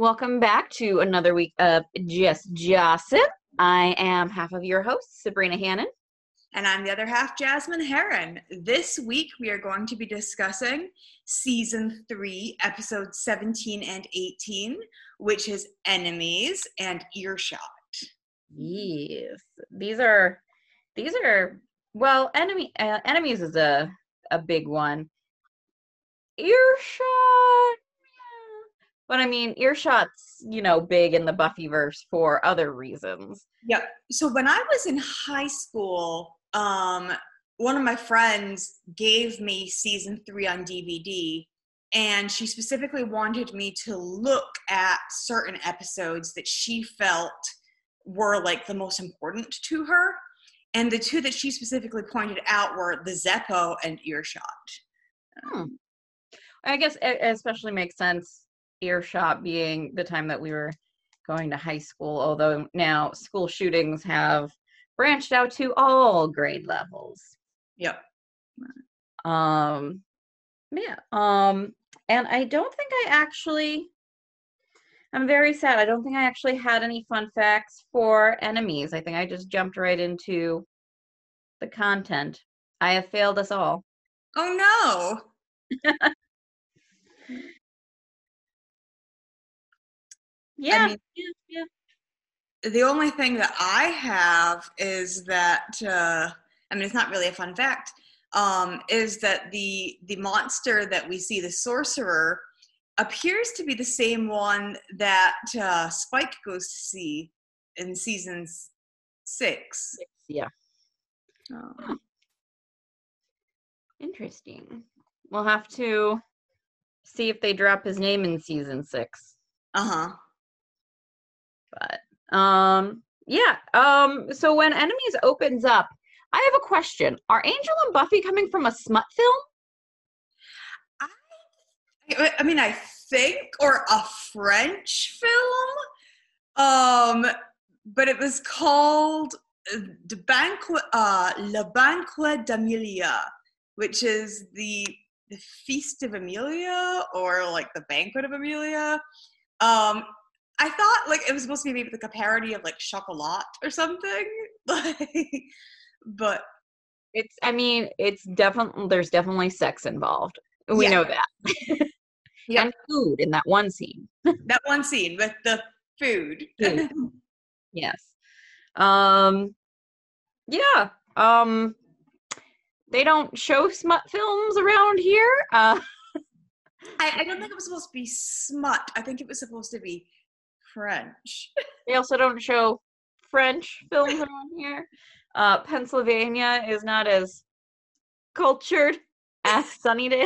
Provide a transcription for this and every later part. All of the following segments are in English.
Welcome back to another week of Just Gossip. I am half of your host, Sabrina Hannon. And I'm the other half, Jasmine Heron. This week we are going to be discussing Season 3, Episodes 17 and 18, which is Enemies and Earshot. Yes. These are well, Enemies is a big one. Earshot, but I mean, Earshot's, big in the Buffyverse for other reasons. Yep. So when I was in high school, one of my friends gave me Season 3 on DVD, and she specifically wanted me to look at certain episodes that she felt were like the most important to her. And the two that she specifically pointed out were the Zeppo and Earshot. I guess it especially makes sense, Earshot being the time that we were going to high school, although now school shootings have branched out to all grade levels. Yep. And I don't think I'm very sad. I don't think I actually had any fun facts for Enemies. I think I just jumped right into the content. I have failed us all. Oh no. Yeah. I mean, yeah. The only thing that I have is that, it's not really a fun fact, is that the monster that we see, the sorcerer, appears to be the same one that Spike goes to see in season 6. Yeah. Interesting. We'll have to see if they drop his name in season 6. Uh-huh. But so when Enemies opens up, I have a question. Are Angel and Buffy coming from a smut film? I think, or a French film. But it was called Le Banquet d'Amelia, which is the Feast of Amelia, or like the Banquet of Amelia. I thought like it was supposed to be maybe like a parody of like Chocolat or something. But it's definitely, there's definitely sex involved. We know that. Yep. And food in that one scene. That one scene with the food. Yes. Yeah. They don't show smut films around here. I don't think it was supposed to be smut. I think it was supposed to be French. They also don't show French films around here. Pennsylvania is not as cultured as Sunnydale.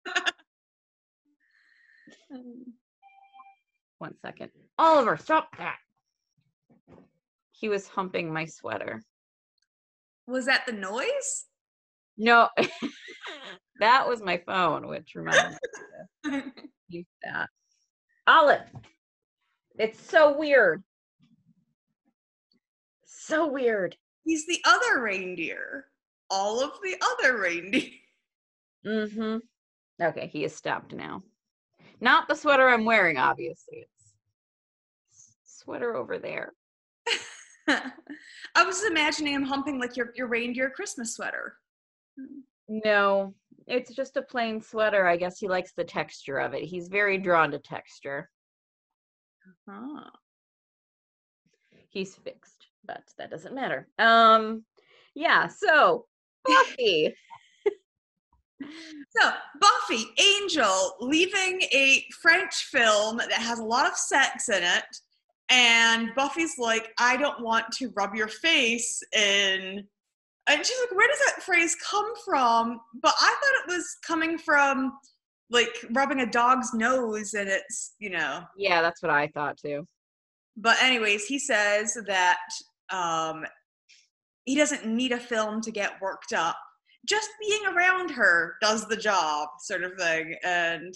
1 second. Oliver, stop that. He was humping my sweater. Was that the noise? No. That was my phone, which reminded me to use that. Olive. It's so weird. So weird. He's the other reindeer. All of the other reindeer. Mm-hmm. Okay, he is stopped now. Not the sweater I'm wearing, obviously. It's sweater over there. I was imagining him humping like your reindeer Christmas sweater. No, it's just a plain sweater. I guess he likes the texture of it. He's very drawn to texture. Uh-huh. He's fixed, but that doesn't matter. Yeah, so Buffy. So, Buffy, Angel, leaving a French film that has a lot of sex in it, and Buffy's like, I don't want to rub your face in... And she's like, where does that phrase come from? But I thought it was coming from, like, rubbing a dog's nose, and it's, Yeah, that's what I thought, too. But anyways, he says that he doesn't need a film to get worked up. Just being around her does the job, sort of thing. And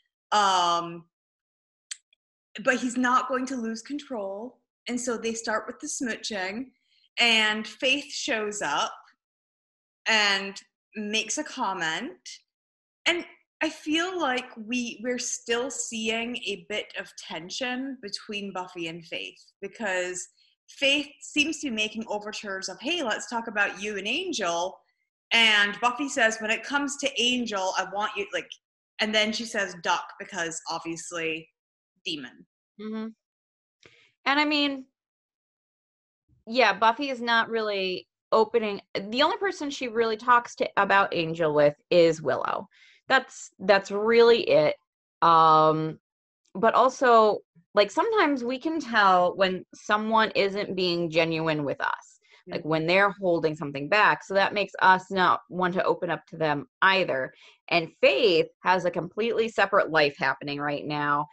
but he's not going to lose control. And so they start with the smooching, and Faith shows up and makes a comment. And I feel like we're still seeing a bit of tension between Buffy and Faith, because Faith seems to be making overtures of, hey, let's talk about you and Angel. And Buffy says, when it comes to Angel, I want you, like, and then she says duck because obviously demon. Mm-hmm. And I mean, yeah, Buffy is not really opening. The only person she really talks to about Angel with is Willow. That's really it. But also, like, sometimes we can tell when someone isn't being genuine with us, like when they're holding something back. So that makes us not want to open up to them either. And Faith has a completely separate life happening right now.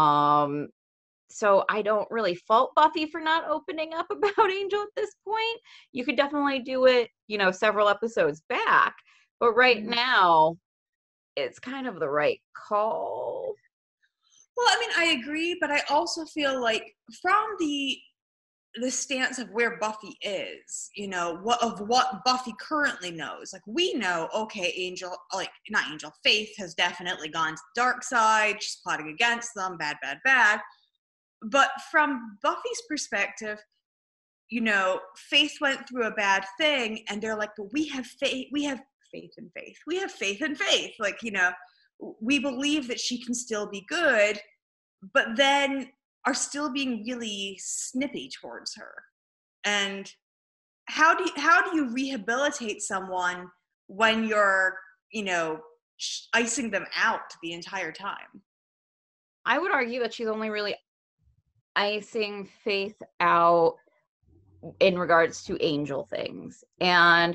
So I don't really fault Buffy for not opening up about Angel at this point. You could definitely do it, several episodes back. But right now, it's kind of the right call. Well, I mean, I agree, but I also feel like from the stance of where Buffy is, what Buffy currently knows. Like, we know, okay, Angel, like, not Angel, Faith has definitely gone to the dark side. She's plotting against them, bad, bad, bad. But from Buffy's perspective, Faith went through a bad thing, and they're like, but we have faith in Faith. We have faith in Faith. Like, we believe that she can still be good, but then are still being really snippy towards her. And how do you rehabilitate someone when you're, icing them out the entire time? I would argue that she's only really icing Faith out in regards to Angel things. And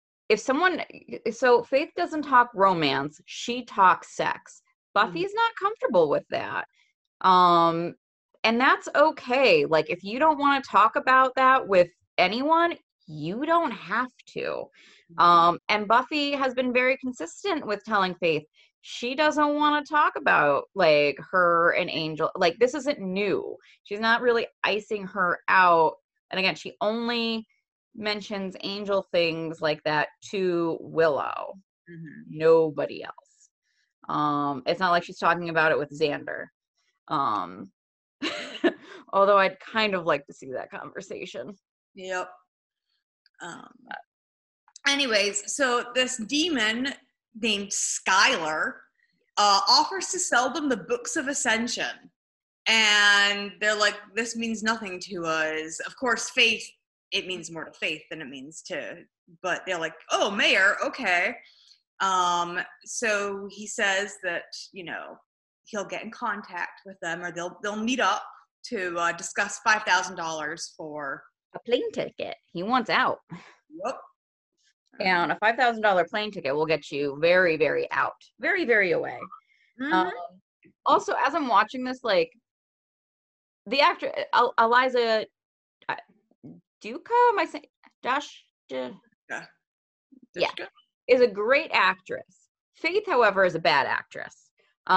so Faith doesn't talk romance, she talks sex. Buffy's not comfortable with that. And that's okay. Like, if you don't want to talk about that with anyone, you don't have to. And Buffy has been very consistent with telling Faith she doesn't want to talk about, like, her and Angel. Like, this isn't new. She's not really icing her out. And again, she only mentions Angel things like that to Willow. Nobody else. It's not like she's talking about it with Xander. Although I'd kind of like to see that conversation. Yep. Anyways, so this demon named Skylar offers to sell them the Books of Ascension. And they're like, this means nothing to us. Of course, Faith, it means more to Faith than it means to, but they're like, oh, Mayor, okay. So he says that, he'll get in contact with them, or they'll meet up to discuss $5,000 for a plane ticket. He wants out. Yep. And a $5,000 plane ticket will get you very, very out, very, very away. Also, as I'm watching this, like, the actor Eliza Duca, am I saying yeah, is a great actress. Faith, however, is a bad actress.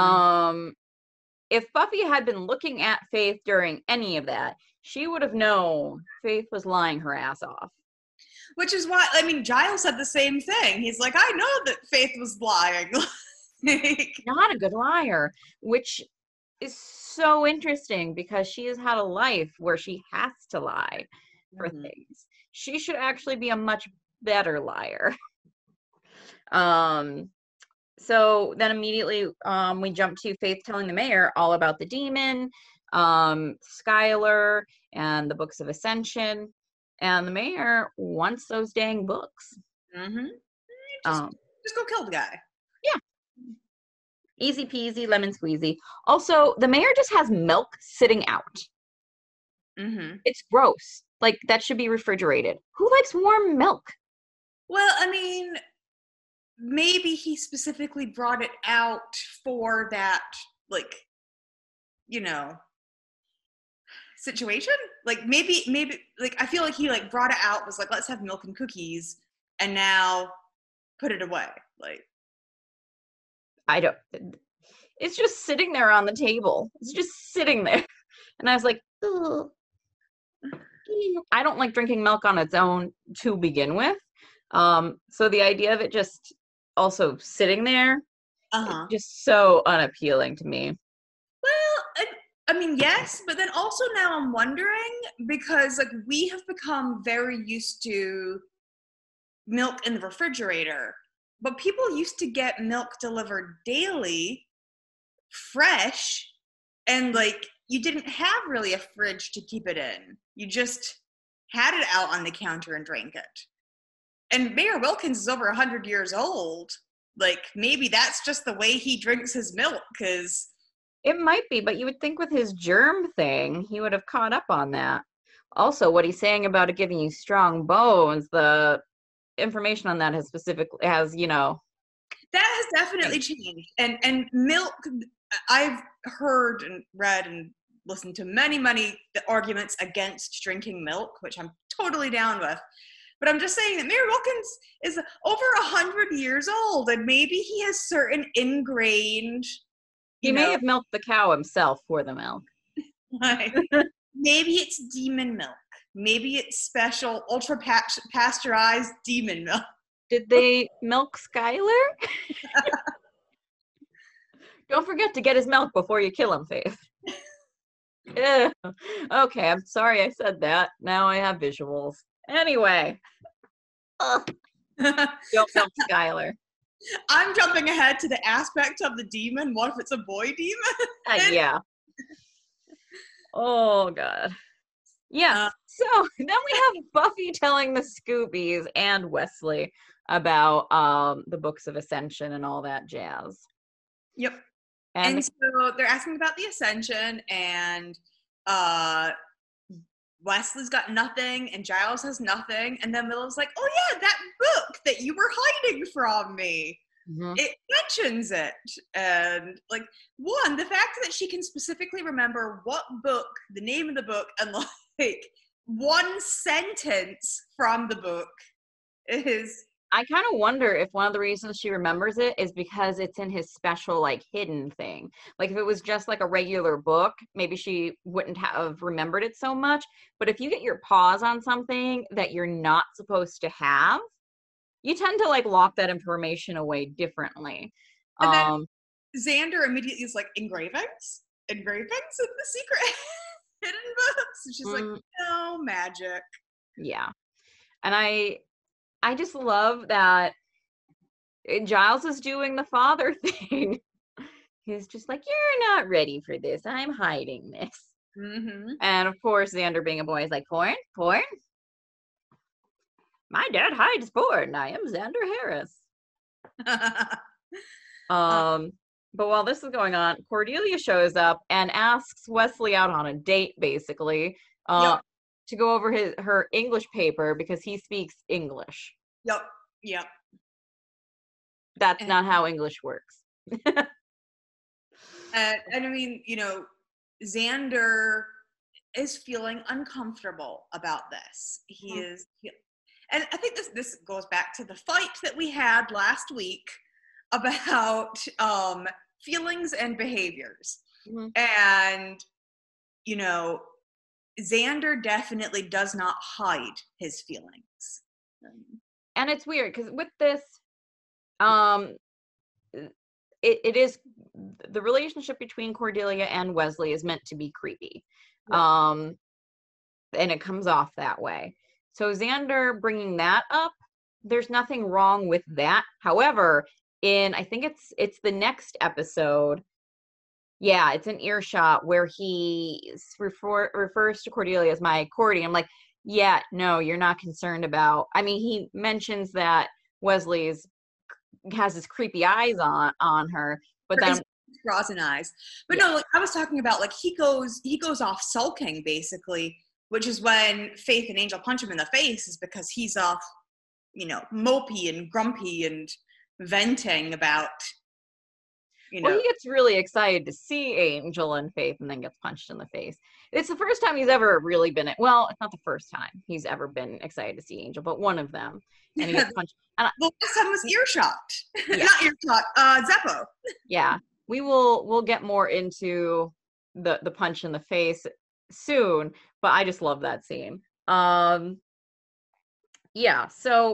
If Buffy had been looking at Faith during any of that, she would have known Faith was lying her ass off. Which is why, I mean, Giles said the same thing. He's like, I know that Faith was lying. Not a good liar, which is so interesting because she has had a life where she has to lie for things. She should actually be a much better liar. So then immediately we jump to Faith telling the mayor all about the demon, Skylar, and the Books of Ascension. And the mayor wants those dang books. Just go kill the guy. Yeah. Easy peasy, lemon squeezy. Also, the mayor just has milk sitting out. It's gross. Like, that should be refrigerated. Who likes warm milk? Well, I mean, maybe he specifically brought it out for that, like, situation. Like, maybe, like, I feel like he, like, brought it out, was like, let's have milk and cookies, and now put it away. Like, it's just sitting there on the table. It's just sitting there. And I was like, ugh. I don't like drinking milk on its own to begin with. So the idea of it just also sitting there, Uh-huh. Just so unappealing to me. Well, I mean, yes, but then also now I'm wondering because like we have become very used to milk in the refrigerator, but people used to get milk delivered daily, fresh, and like you didn't have really a fridge to keep it in. You just had it out on the counter and drank it. And Mayor Wilkins is over 100 years old. Like maybe that's just the way he drinks his milk because It might be, but you would think with his germ thing, he would have caught up on that. Also, what he's saying about it giving you strong bones, the information on that has, that has definitely changed. And milk, I've heard and read and listened to many arguments against drinking milk, which I'm totally down with. But I'm just saying that Mayor Wilkins is over 100 years old, and maybe he has certain ingrained, he may have milked the cow himself for the milk. Like, maybe it's demon milk. Maybe it's special ultra pasteurized demon milk. Did they milk Skylar? Don't forget to get his milk before you kill him, Faith. Yeah. Okay, I'm sorry I said that. Now I have visuals. Anyway. Don't milk Skylar. I'm jumping ahead to the aspect of the demon. What if it's a boy demon? Yeah. Oh, God. Yeah. So then we have Buffy telling the Scoobies and Wesley about the books of Ascension and all that jazz. Yep. And so they're asking about the Ascension, and Wesley's got nothing, and Giles has nothing, and then Willow's like, oh yeah, that book that you were hiding from me. Mm-hmm. It mentions it. And like, one, the fact that she can specifically remember what book, the name of the book, and like one sentence from the book is... I kind of wonder if one of the reasons she remembers it is because it's in his special, like, hidden thing. Like, if it was just, like, a regular book, maybe she wouldn't have remembered it so much. But if you get your paws on something that you're not supposed to have, you tend to, like, lock that information away differently. And then Xander immediately is like, engravings? Engravings in the secret hidden books? And she's like, no, magic. Yeah. And I just love that Giles is doing the father thing. He's just like, you're not ready for this. I'm hiding this. Mm-hmm. And of course, Xander being a boy is like, porn? Porn? My dad hides porn. I am Xander Harris. But while this is going on, Cordelia shows up and asks Wesley out on a date, basically. To go over her English paper because he speaks English. Yep. That's not how English works. And I mean, Xander is feeling uncomfortable about this. He is, and I think this goes back to the fight that we had last week about feelings and behaviors. Mm-hmm. And, Xander definitely does not hide his feelings. And it's weird because with this, it is the relationship between Cordelia and Wesley is meant to be creepy. Yeah. And it comes off that way. So Xander bringing that up, there's nothing wrong with that. However, I think it's the next episode. Yeah, it's an Earshot where he refers to Cordelia as my Cordy. I'm like, yeah, no, you're not concerned about. I mean, he mentions that Wesley has his creepy eyes on her, but then frozen eyes. But no, like, I was talking about like he goes off sulking basically, which is when Faith and Angel punch him in the face, is because he's off, mopey and grumpy and venting about. Well, he gets really excited to see Angel and Faith and then gets punched in the face. It's the first time he's ever really been, well, it's not the first time he's ever been excited to see Angel, but one of them. And he gets punched. And the last time was Earshot. Yeah. Not Earshot, Zeppo. Yeah. We'll get more into the punch in the face soon, but I just love that scene. Yeah, so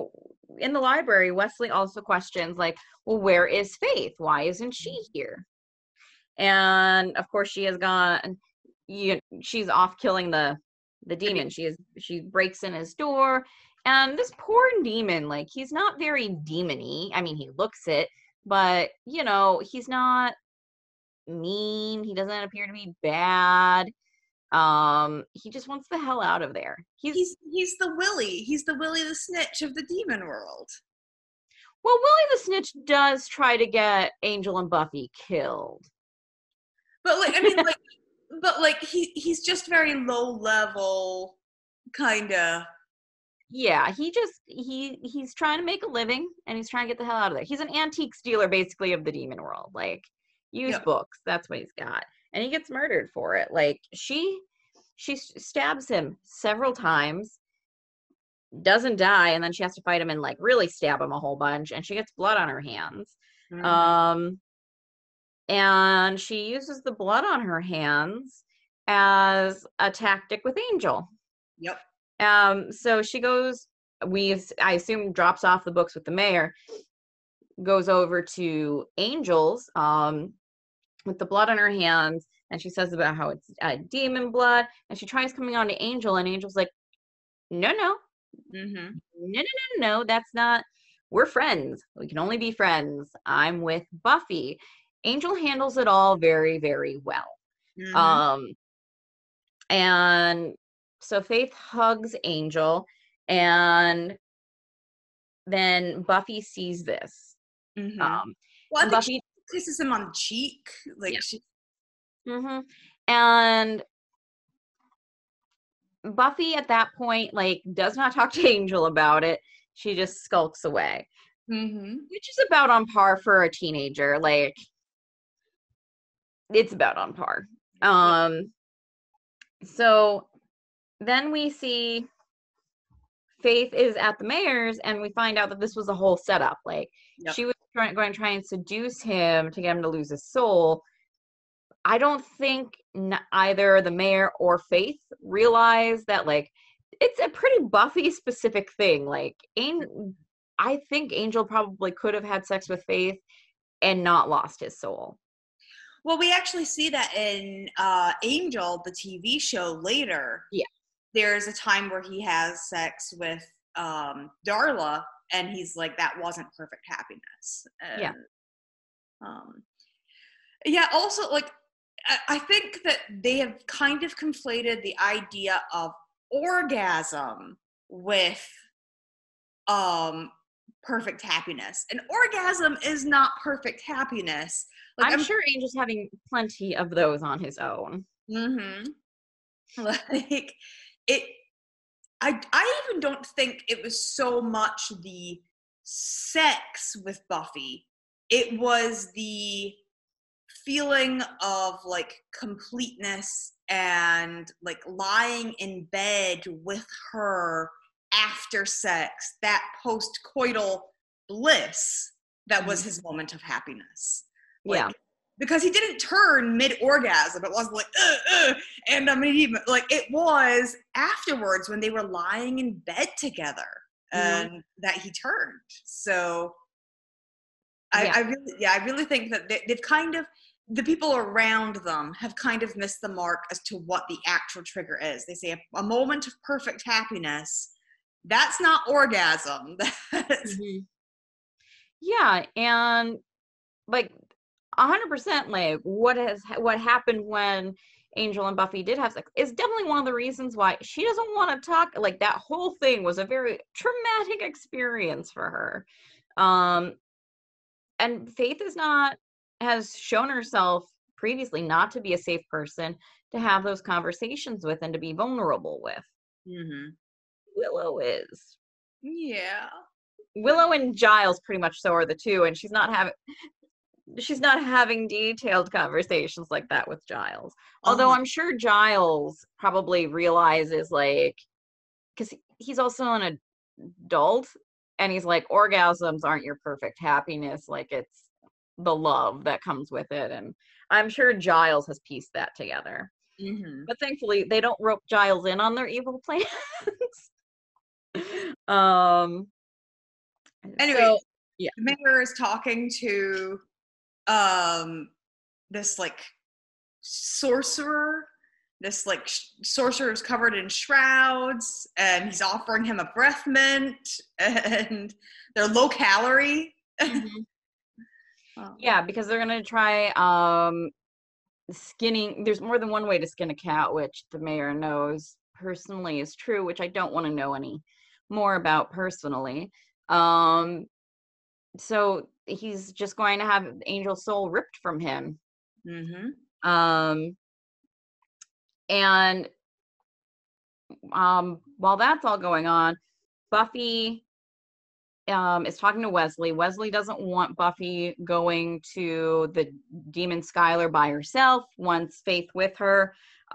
in the library, Wesley also questions, like, well, where is Faith? Why isn't she here? And of course, she has gone. She's off killing the demon. She breaks in his door, and this poor demon, like, he's not very demony. I mean, he looks it, but he's not mean. He doesn't appear to be bad. He just wants the hell out of there. He's the Willy. He's the Willy the Snitch of the demon world. Well, Willy the Snitch does try to get Angel and Buffy killed. But like, I mean, like, but like he's just very low level, kind of. Yeah, he's trying to make a living, and he's trying to get the hell out of there. He's an antiques dealer, basically, of the demon world. Like, used books. That's what he's got, and he gets murdered for it. Like, she stabs him several times, doesn't die, and then she has to fight him and like really stab him a whole bunch, and she gets blood on her hands. Mm-hmm. And she uses the blood on her hands as a tactic with Angel. Yep. So she goes, I assume drops off the books with the mayor, goes over to Angel's with the blood on her hands, and she says about how it's demon blood, and she tries coming on to Angel, and Angel's like, no. Mm-hmm. No, that's not, we're friends. We can only be friends. I'm with Buffy. Angel handles it all very, very well. Mm-hmm. And so Faith hugs Angel, and then Buffy sees this. Mm-hmm. Well, I think she kisses him on the cheek. Like, yeah. She... Mm-hmm. And Buffy at that point, like, does not talk to Angel about it. She just skulks away. Mm-hmm. Which is about on par for a teenager. Like, it's about on par. So then we see Faith is at the mayor's, and we find out that this was a whole setup. Like, she was going to try and seduce him to get him to lose his soul. I don't think either the mayor or Faith realized that, like, it's a pretty Buffy specific thing. Like, I think Angel probably could have had sex with Faith and not lost his soul. Well, we actually see that in Angel, the TV show, later. Yeah. There's a time where he has sex with Darla, and he's like, that wasn't perfect happiness. And, yeah, also, like, I think that they have kind of conflated the idea of orgasm with perfect happiness. And orgasm is not perfect happiness. Like, I'm sure Angel's having plenty of those on his own. Mm-hmm. Like, I even don't think it was so much the sex with Buffy. It was the feeling of, like, completeness and, like, lying in bed with her after sex, that post-coital bliss that was his moment of happiness. Like, because he didn't turn mid-orgasm. It wasn't like, and I mean, like, it was afterwards when they were lying in bed together and that he turned. So I really think that they've kind of, the people around them have kind of missed the mark as to what the actual trigger is. They say a moment of perfect happiness. That's not orgasm. Yeah, and like 100%, like what happened when Angel and Buffy did have sex is definitely one of the reasons why she doesn't want to talk. Like, that whole thing was a very traumatic experience for her. And Faith has shown herself previously not to be a safe person to have those conversations with and to be vulnerable with. Mm-hmm. Willow is. Yeah. Willow and Giles pretty much so are the two, and she's not having detailed conversations like that with Giles. Although I'm sure Giles probably realizes, like, because he's also an adult, and he's like, orgasms aren't your perfect happiness. Like, it's the love that comes with it. And I'm sure Giles has pieced that together. Mm-hmm. But thankfully, they don't rope Giles in on their evil plans. Anyway, So, yeah. the mayor is talking to this like sorcerer. This like sorcerer is covered in shrouds, and he's offering him a breath mint, and they're low calorie. Mhm. Yeah, because they're gonna try skinning. There's more than one way to skin a cat, which the mayor knows personally is true, which I don't want to know any more about personally. Um, so he's just going to have Angel's soul ripped from him. Mm-hmm. Um, and while that's all going on, Buffy is talking to Wesley. Wesley doesn't want Buffy going to the demon Skylar by herself, wants Faith with her.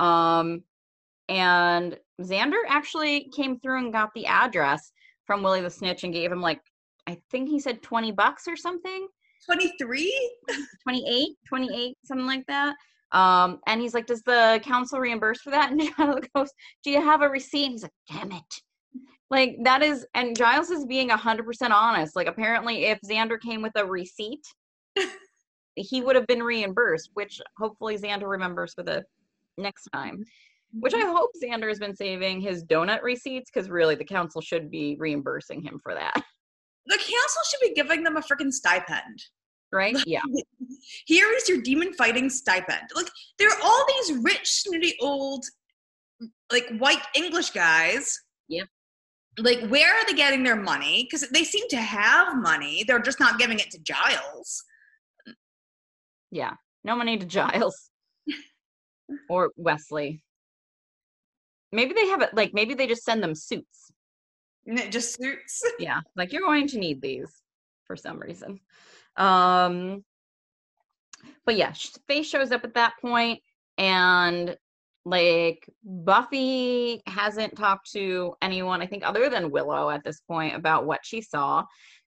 And Xander actually came through and got the address from Willie the Snitch and gave him like, I think he said $20 or something. 23? 28, something like that. And he's like, does the council reimburse for that? And Giles goes, do you have a receipt? And he's like, damn it. Like that is, and Giles is being 100% honest. Like apparently if Xander came with a receipt, he would have been reimbursed, which hopefully Xander remembers for the next time. Which I hope Xander has been saving his donut receipts because really the council should be reimbursing him for that. The council should be giving them a freaking stipend. Right? Yeah. Here is your demon fighting stipend. Like, there are all these rich, snooty, old, like, white English guys. Yeah. Like, where are they getting their money? Because they seem to have money. They're just not giving it to Giles. Yeah. No money to Giles. Or Wesley. Maybe they have it, like, maybe they just send them suits. And it just suits. Yeah. Like, you're going to need these for some reason. But yeah, Faith shows up at that point, and like Buffy hasn't talked to anyone, I think, other than Willow at this point about what she saw,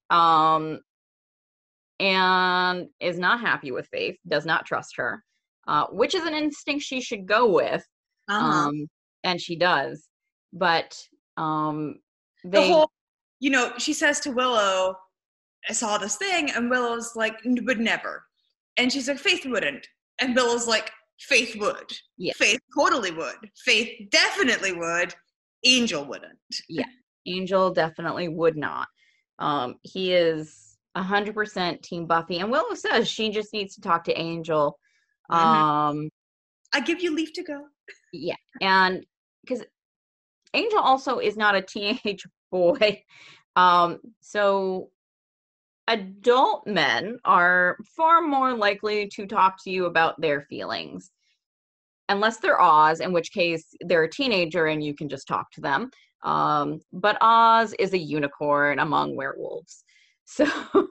and is not happy with Faith, does not trust her, which is an instinct she should go with, and she does, but the whole, she says to Willow, I saw this thing, and Willow's like, would never. And she's like, Faith wouldn't. And Willow's like, Faith would. Yeah. Faith totally would. Faith definitely would. Angel wouldn't. Yeah. Angel definitely would not. He is 100% Team Buffy. And Willow says she just needs to talk to Angel. I give you leave to go. Yeah. And because Angel also is not a teenage boy. So adult men are far more likely to talk to you about their feelings. Unless they're Oz, in which case they're a teenager and you can just talk to them. But Oz is a unicorn among werewolves. So,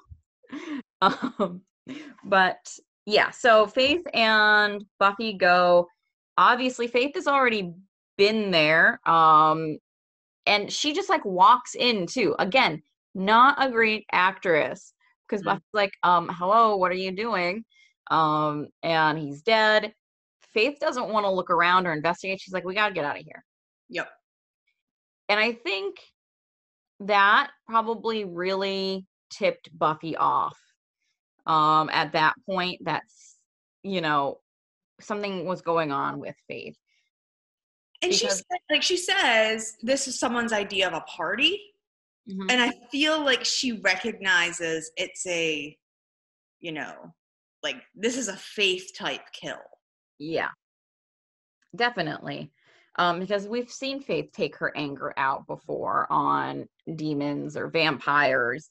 but yeah, so Faith and Buffy go. Obviously, Faith has already been there. And she just like walks in too. Again, not a great actress because Buffy's like, hello, what are you doing? And he's dead. Faith doesn't want to look around or investigate. She's like, we got to get out of here. Yep. And I think that probably really tipped Buffy off. At that point, that's, something was going on with Faith. And she says, this is someone's idea of a party. Mm-hmm. And I feel like she recognizes it's a, like this is a Faith type kill. Yeah, definitely. Because we've seen Faith take her anger out before on demons or vampires.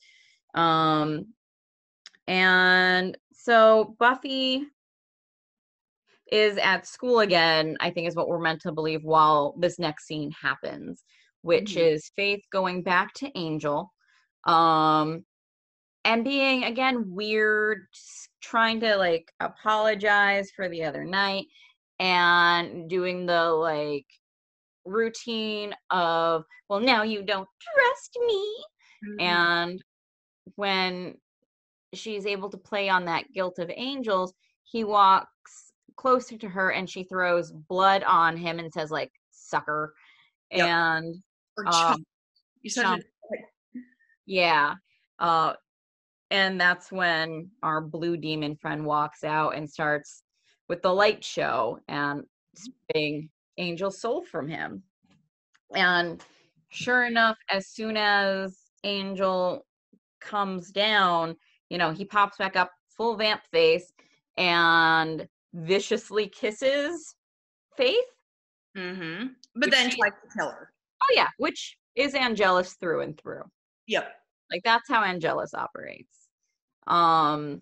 And so Buffy is at school again, I think is what we're meant to believe while this next scene happens, which is Faith going back to Angel, and being, again, weird, trying to, like, apologize for the other night, and doing the, like, routine of, well, now you don't trust me. And when she's able to play on that guilt of Angels, he walks closer to her and she throws blood on him and says, like, sucker. Yep. And or chump. You said chump. Yeah. And that's when our blue demon friend walks out and starts with the light show and spitting Angel's soul from him. And sure enough, as soon as Angel comes down, he pops back up full vamp face and viciously kisses Faith. Mm-hmm. But then tries to kill her. Oh yeah, which is Angelus through and through. Yep. Like that's how Angelus operates. I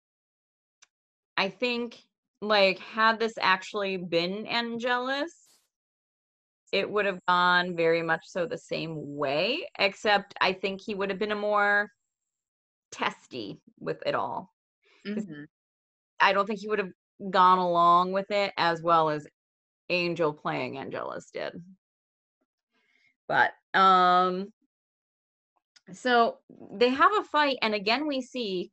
think like had this actually been Angelus, it would have gone very much so the same way, except I think he would have been a more testy with it all. Mm-hmm. I don't think he would have gone along with it as well as Angel playing Angelus did. But so they have a fight, and again we see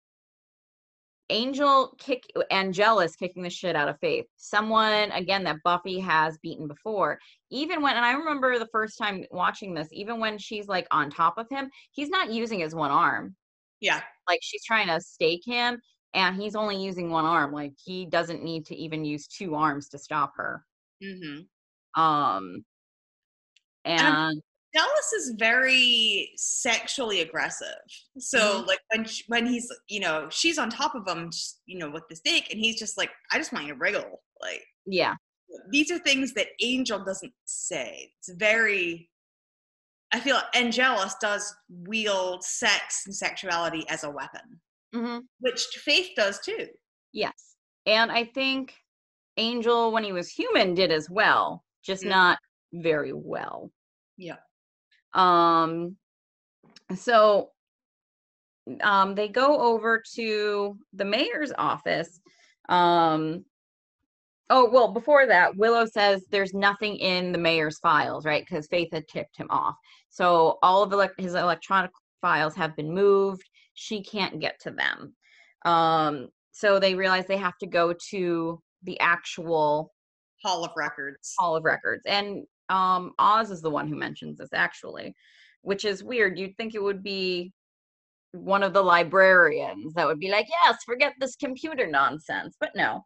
Angelus kicking the shit out of Faith. Someone, again, that Buffy has beaten before. Even when, and I remember the first time watching this, even when she's like on top of him, he's not using his one arm. Yeah. Like she's trying to stake him, and he's only using one arm. Like he doesn't need to even use two arms to stop her. Mm-hmm. And Angelus is very sexually aggressive. So like when he's, she's on top of him, with the stake, and he's just like, I just want you to wriggle. Like, yeah, these are things that Angel doesn't say. It's very, I feel Angelus does wield sex and sexuality as a weapon, which Faith does too. Yes. And I think Angel, when he was human, did as well, just not very well. Yeah. So they go over to the mayor's office. Oh, well, before that, Willow says there's nothing in the mayor's files, right? Because Faith had tipped him off. So all of his electronic files have been moved. She can't get to them. So they realize they have to go to the actual Hall of Records. And Oz is the one who mentions this, actually, which is weird. You'd think it would be one of the librarians that would be like, yes, forget this computer nonsense. But no.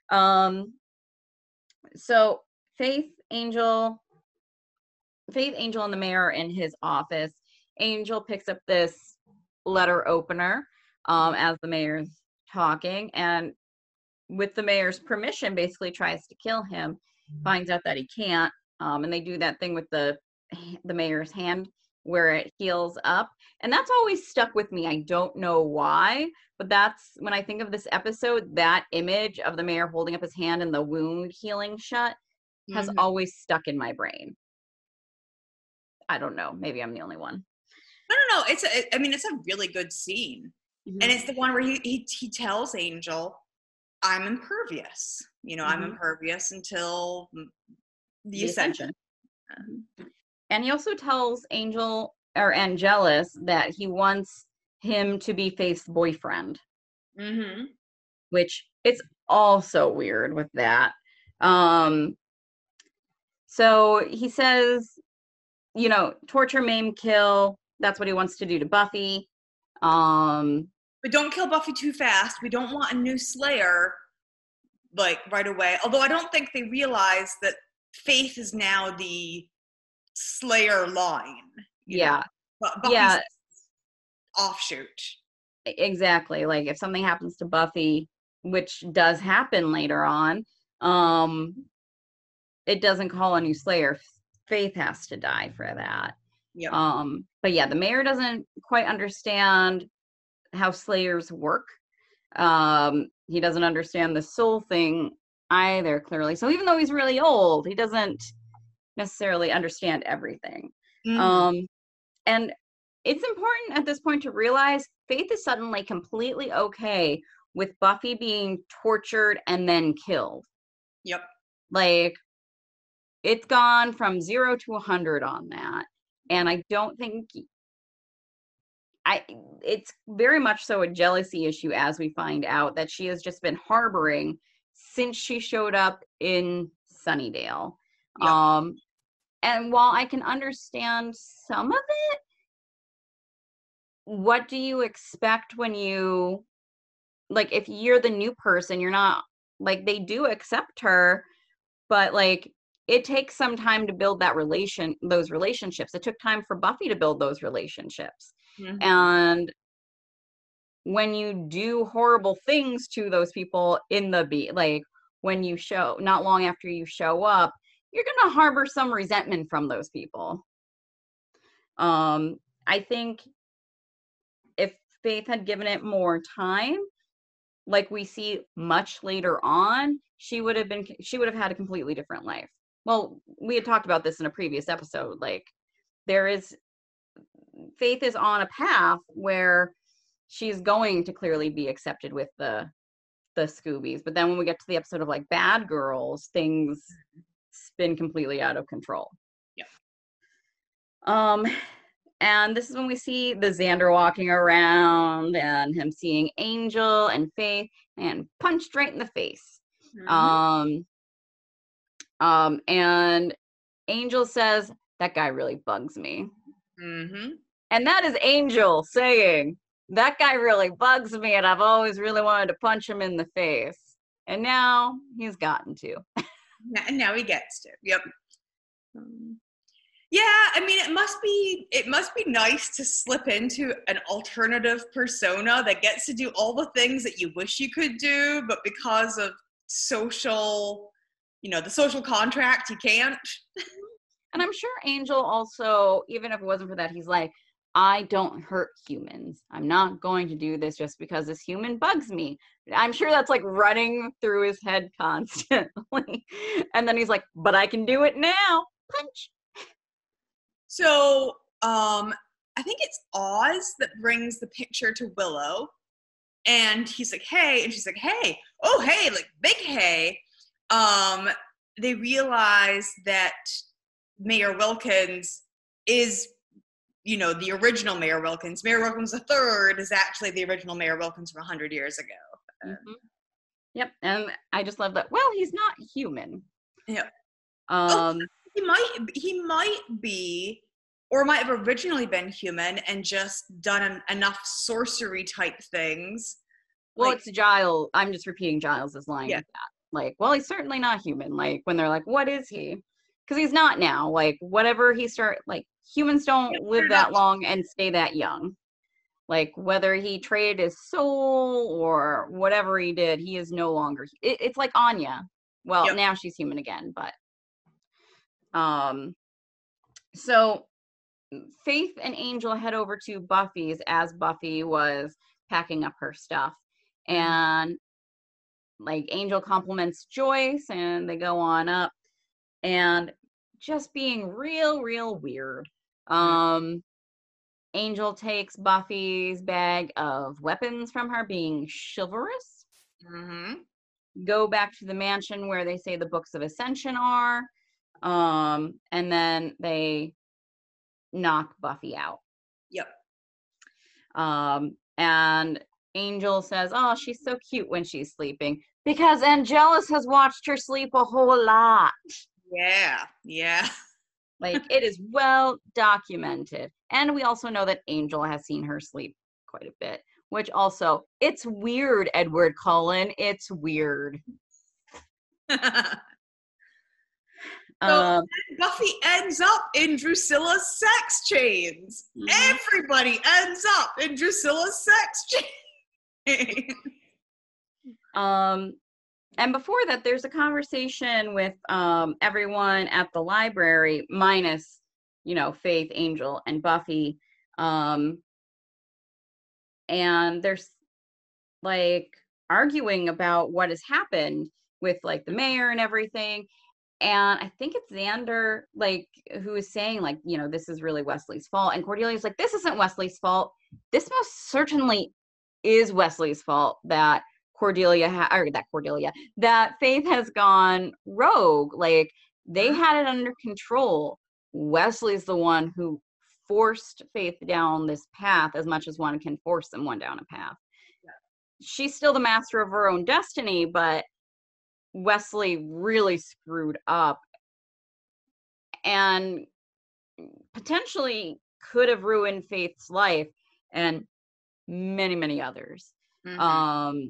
So Faith, Angel, and the mayor are in his office. Angel picks up this letter opener as the mayor's talking, and with the mayor's permission, basically tries to kill him. Finds out that he can't, and they do that thing with the mayor's hand where it heals up, and that's always stuck with me. I don't know why, but that's when I think of this episode, that image of the mayor holding up his hand and the wound healing shut has always stuck in my brain. I don't know, maybe I'm the only one. No, it's a really good scene. And it's the one where he tells Angel, I'm impervious. I'm impervious until the ascension. And he also tells Angel or Angelus that he wants him to be Faith's boyfriend. Which it's also weird with that. So he says, torture, maim, kill. That's what he wants to do to Buffy. But don't kill Buffy too fast. We don't want a new Slayer, like, right away. Although I don't think they realize that Faith is now the Slayer line. Yeah. But Buffy's offshoot. Exactly. Like, if something happens to Buffy, which does happen later on, it doesn't call a new Slayer. Faith has to die for that. Yep. But yeah, the mayor doesn't quite understand how Slayers work. He doesn't understand the soul thing either, clearly. So even though he's really old, he doesn't necessarily understand everything. And it's important at this point to realize Faith is suddenly completely okay with Buffy being tortured and then killed. Yep. Like, it's gone from 0 to 100 on that. And I don't think it's very much so a jealousy issue, as we find out, that she has just been harboring since she showed up in Sunnydale. Yep. And while I can understand some of it, what do you expect when you, like, if you're the new person, you're not, like, they do accept her, but like it takes some time to build those relationships. It took time for Buffy to build those relationships. Mm-hmm. And when you do horrible things to those people in the like when you show, not long after you show up, you're going to harbor some resentment from those people. I think if Faith had given it more time, like we see much later on, she would have had a completely different life. Well, we had talked about this in a previous episode. Like, Faith is on a path where she's going to clearly be accepted with the Scoobies. But then when we get to the episode of like Bad Girls, things spin completely out of control. Yeah. And this is when we see the Xander walking around and him seeing Angel and Faith and punched right in the face. Mm-hmm. And Angel says, that guy really bugs me. Mm-hmm. And that is Angel saying, that guy really bugs me and I've always really wanted to punch him in the face. And now he's gotten to. And now he gets to. Yep. Yeah, I mean, it must be nice to slip into an alternative persona that gets to do all the things that you wish you could do, but because of social, the social contract, you can't. And I'm sure Angel also, even if it wasn't for that, he's like, I don't hurt humans. I'm not going to do this just because this human bugs me. I'm sure that's like running through his head constantly. And then he's like, but I can do it now. Punch. So I think it's Oz that brings the picture to Willow. And he's like, hey. And she's like, hey. Oh, hey, like big hey. They realize that Mayor Wilkins is, the original Mayor Wilkins. Mayor Wilkins III is actually the original Mayor Wilkins from 100 years ago. Mm-hmm. Yep. And I just love that. Well, he's not human. Yeah. He might be, or might have originally been human and just done enough sorcery type things. Well, it's Giles. I'm just repeating Giles's line. Yeah. With that. Like, well, he's certainly not human. Like when they're like, what is he? Because he's not now. Like whatever humans don't live that long and stay that young. Like whether he traded his soul or whatever he did, he is no longer. It's like Anya. Well, now she's human again, but so Faith and Angel head over to Buffy's as Buffy was packing up her stuff, and like Angel compliments Joyce, and they go on up, and just being real weird. Angel takes Buffy's bag of weapons from her, being chivalrous. Mm-hmm. Go back to the mansion where they say the Books of Ascension are. And then they knock Buffy out. Yep. And Angel says, oh, she's so cute when she's sleeping. Because Angelus has watched her sleep a whole lot. Yeah. Like, it is well documented. And we also know that Angel has seen her sleep quite a bit. Which also, it's weird, Edward Cullen. It's weird. So Buffy ends up in Drusilla's sex chains. Mm-hmm. Everybody ends up in Drusilla's sex chains. And before that, there's a conversation with everyone at the library, minus, Faith, Angel, and Buffy. And there's like arguing about what has happened with like the mayor and everything. And I think it's Xander, like, who is saying, like, this is really Wesley's fault. And Cordelia's like, this isn't Wesley's fault. This most certainly is Wesley's fault that that Faith has gone rogue. Like, they had it under control. Wesley's the one who forced Faith down this path as much as one can force someone down a path. Yeah. She's still the master of her own destiny, but Wesley really screwed up and potentially could have ruined Faith's life and many, many others. Mm-hmm.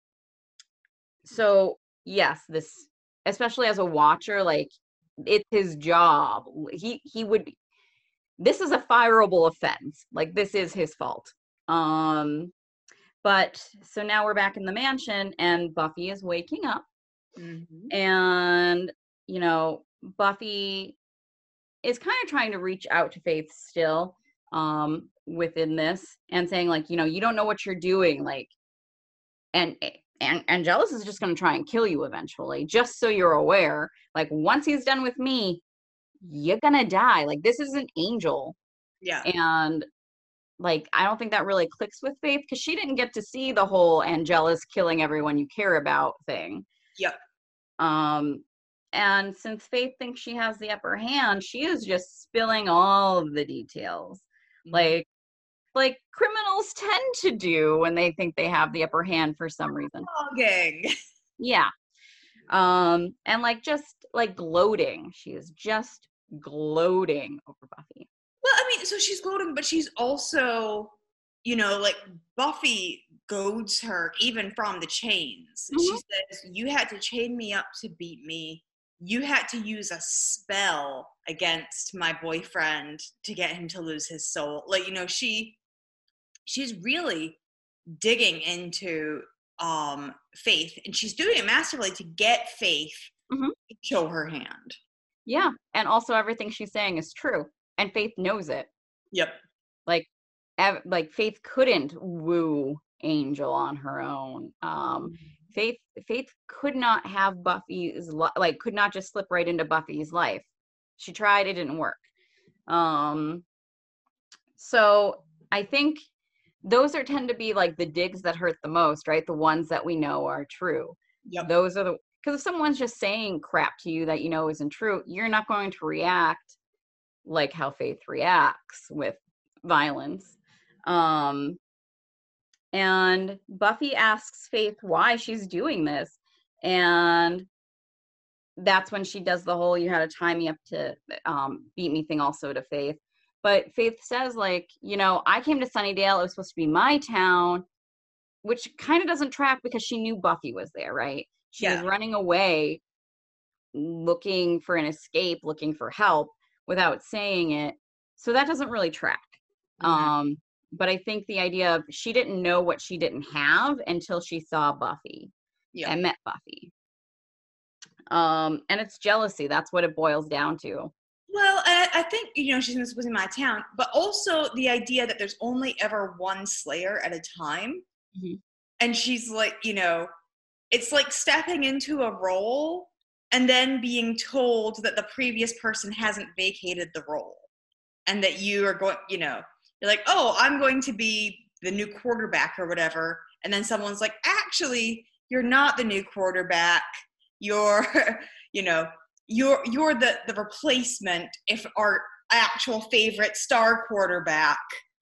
So yes, this, especially as a watcher, like it's his job. He would, this is a fireable offense. Like this is his fault. Um, but so now we're back in the mansion and Buffy is waking up Mm-hmm. and, you know, Buffy is kind of trying to reach out to Faith still, within this and saying like, you know, you don't know what you're doing. Like, and Angelus is just going to try and kill you eventually, just so you're aware. Like once he's done with me, you're gonna die. Like this is an angel. Yeah. And like I don't think that really clicks with Faith because she didn't get to see the whole Angelus killing everyone you care about thing. Yep. And since Faith thinks she has the upper hand, she is just spilling all of the details. Mm-hmm. Like criminals tend to do when they think they have the upper hand for some reason. Gang. Yeah. And like just like gloating. She is just gloating over Buffy. Well, I mean, so she's gloating, but she's also, you know, like Buffy goads her even from the chains. She Mm-hmm. says, "You had to chain me up to beat me. You had to use a spell against my boyfriend to get him to lose his soul." Like, you know, she's really digging into Faith, and she's doing it masterfully to get Faith Mm-hmm. to show her hand. Yeah. And also everything she's saying is true. And Faith knows it. Yep. Like like Faith couldn't woo Angel on her own. Faith could not have Buffy's like could not just slip right into Buffy's life. She tried, it didn't work. Um so I think those are tend to be like the digs that hurt the most, right? The ones that we know are true. Yep. Those are the, because if someone's just saying crap to you that you know isn't true, you're not going to react like how Faith reacts with violence. Um, and Buffy asks Faith why she's doing this. And that's when she does the whole "you had to tie me up to beat me" thing also to Faith. But Faith says, like, you know, I came to Sunnydale, it was supposed to be my town, which kind of doesn't track because she knew Buffy was there, right? She was Yeah. running away, looking for an escape, looking for help without saying it. So that doesn't really track. Mm-hmm. But I think the idea of she didn't know what she didn't have until she saw Buffy Yep. and met Buffy. And it's jealousy. That's what it boils down to. Well, I think, you know, she's supposed to be my town, but also the idea that there's only ever one Slayer at a time. Mm-hmm. And she's like, you know, it's like stepping into a role and then being told that the previous person hasn't vacated the role and that you are going, you know, you're like, oh, I'm going to be the new quarterback or whatever. And then someone's like, actually, you're not the new quarterback. You're, you know, you're the replacement if our actual favorite star quarterback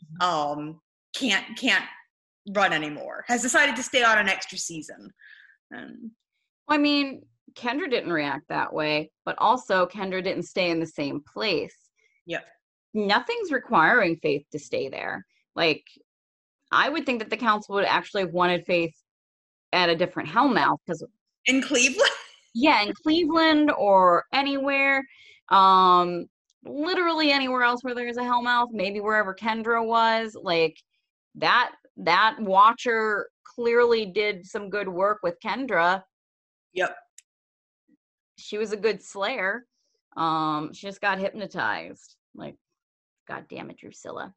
can't run anymore, has decided to stay on an extra season. I mean, Kendra didn't react that way, but also Kendra didn't stay in the same place. Yep. Nothing's requiring Faith to stay there. Like, I would think that the council would actually have wanted Faith at a different Hellmouth because in Cleveland. Yeah, in Cleveland or anywhere, literally anywhere else where there's a Hellmouth, maybe wherever Kendra was. Like that watcher clearly did some good work with Kendra. Yep. She was a good slayer. She just got hypnotized. Like, God damn it, Drusilla.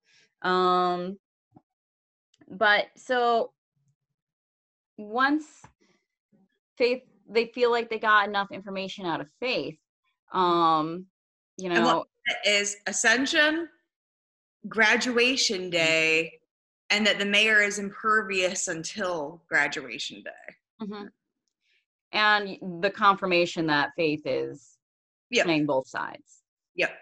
But so once Faith, they feel like they got enough information out of Faith. You know, and what is Ascension, graduation day, and that the mayor is impervious until graduation day. Mm-hmm. And the confirmation that Faith is playing both sides. Yep.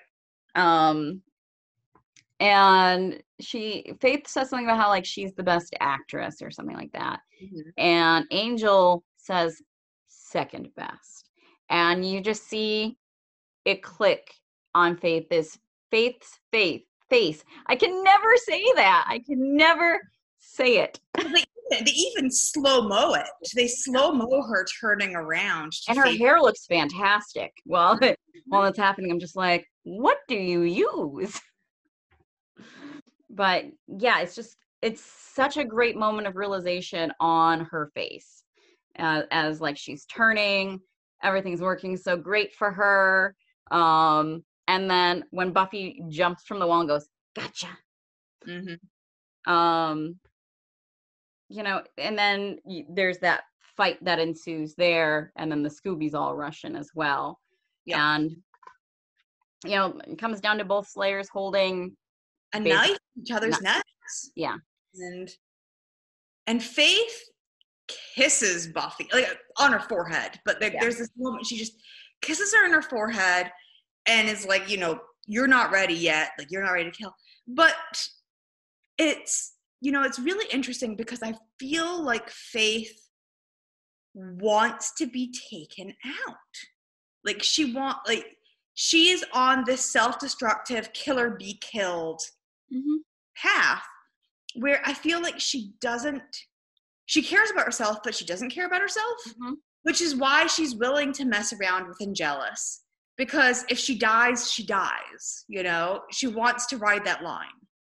And Faith says something about how like she's the best actress or something like that. Mm-hmm. And Angel says second best. And you just see it click on Faith. This Faith's faith Face. I can never say that. I can never say it. They even slow-mo it. They slow-mo her turning around. And her hair looks fantastic. Well, while it's happening, I'm just like, what do you use? But yeah, it's such a great moment of realization on her face. As like she's turning, everything's working so great for her. And then when Buffy jumps from the wall and goes, gotcha. Mm-hmm. You know, and then there's that fight that ensues there, and then the Scoobies all rush in as well. Yep. And, you know, it comes down to both Slayers holding a knife each other's necks. Yeah. And Faith kisses Buffy, like, on her forehead, but there's this moment she just kisses her on her forehead and is like, you know, you're not ready yet, like, you're not ready to kill. But it's, you know, it's really interesting because I feel like Faith wants to be taken out. Like, she is on this self-destructive kill or be killed path where I feel like she cares about herself, but she doesn't care about herself, which is why she's willing to mess around with Angelus. Because if she dies, she dies, you know? She wants to ride that line.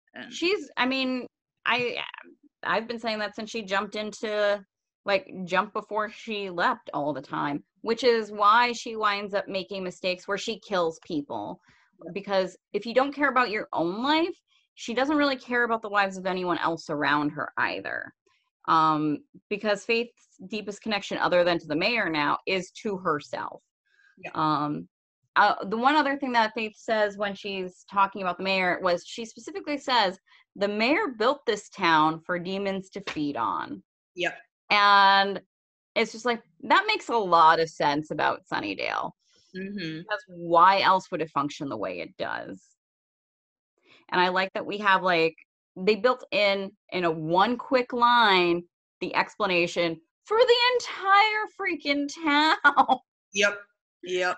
I've been saying that since she jumped before she leapt all the time, which is why she winds up making mistakes where she kills people. Because if you don't care about your own life, she doesn't really care about the lives of anyone else around her either. Because Faith's deepest connection, other than to the mayor now, is to herself. Yeah. The one other thing that Faith says when she's talking about the mayor was she specifically says, the mayor built this town for demons to feed on. Yep. And it's just like, that makes a lot of sense about Sunnydale. Because why else would it function the way it does? And I like that we have, like, they built in a one quick line, the explanation for the entire freaking town. Yep.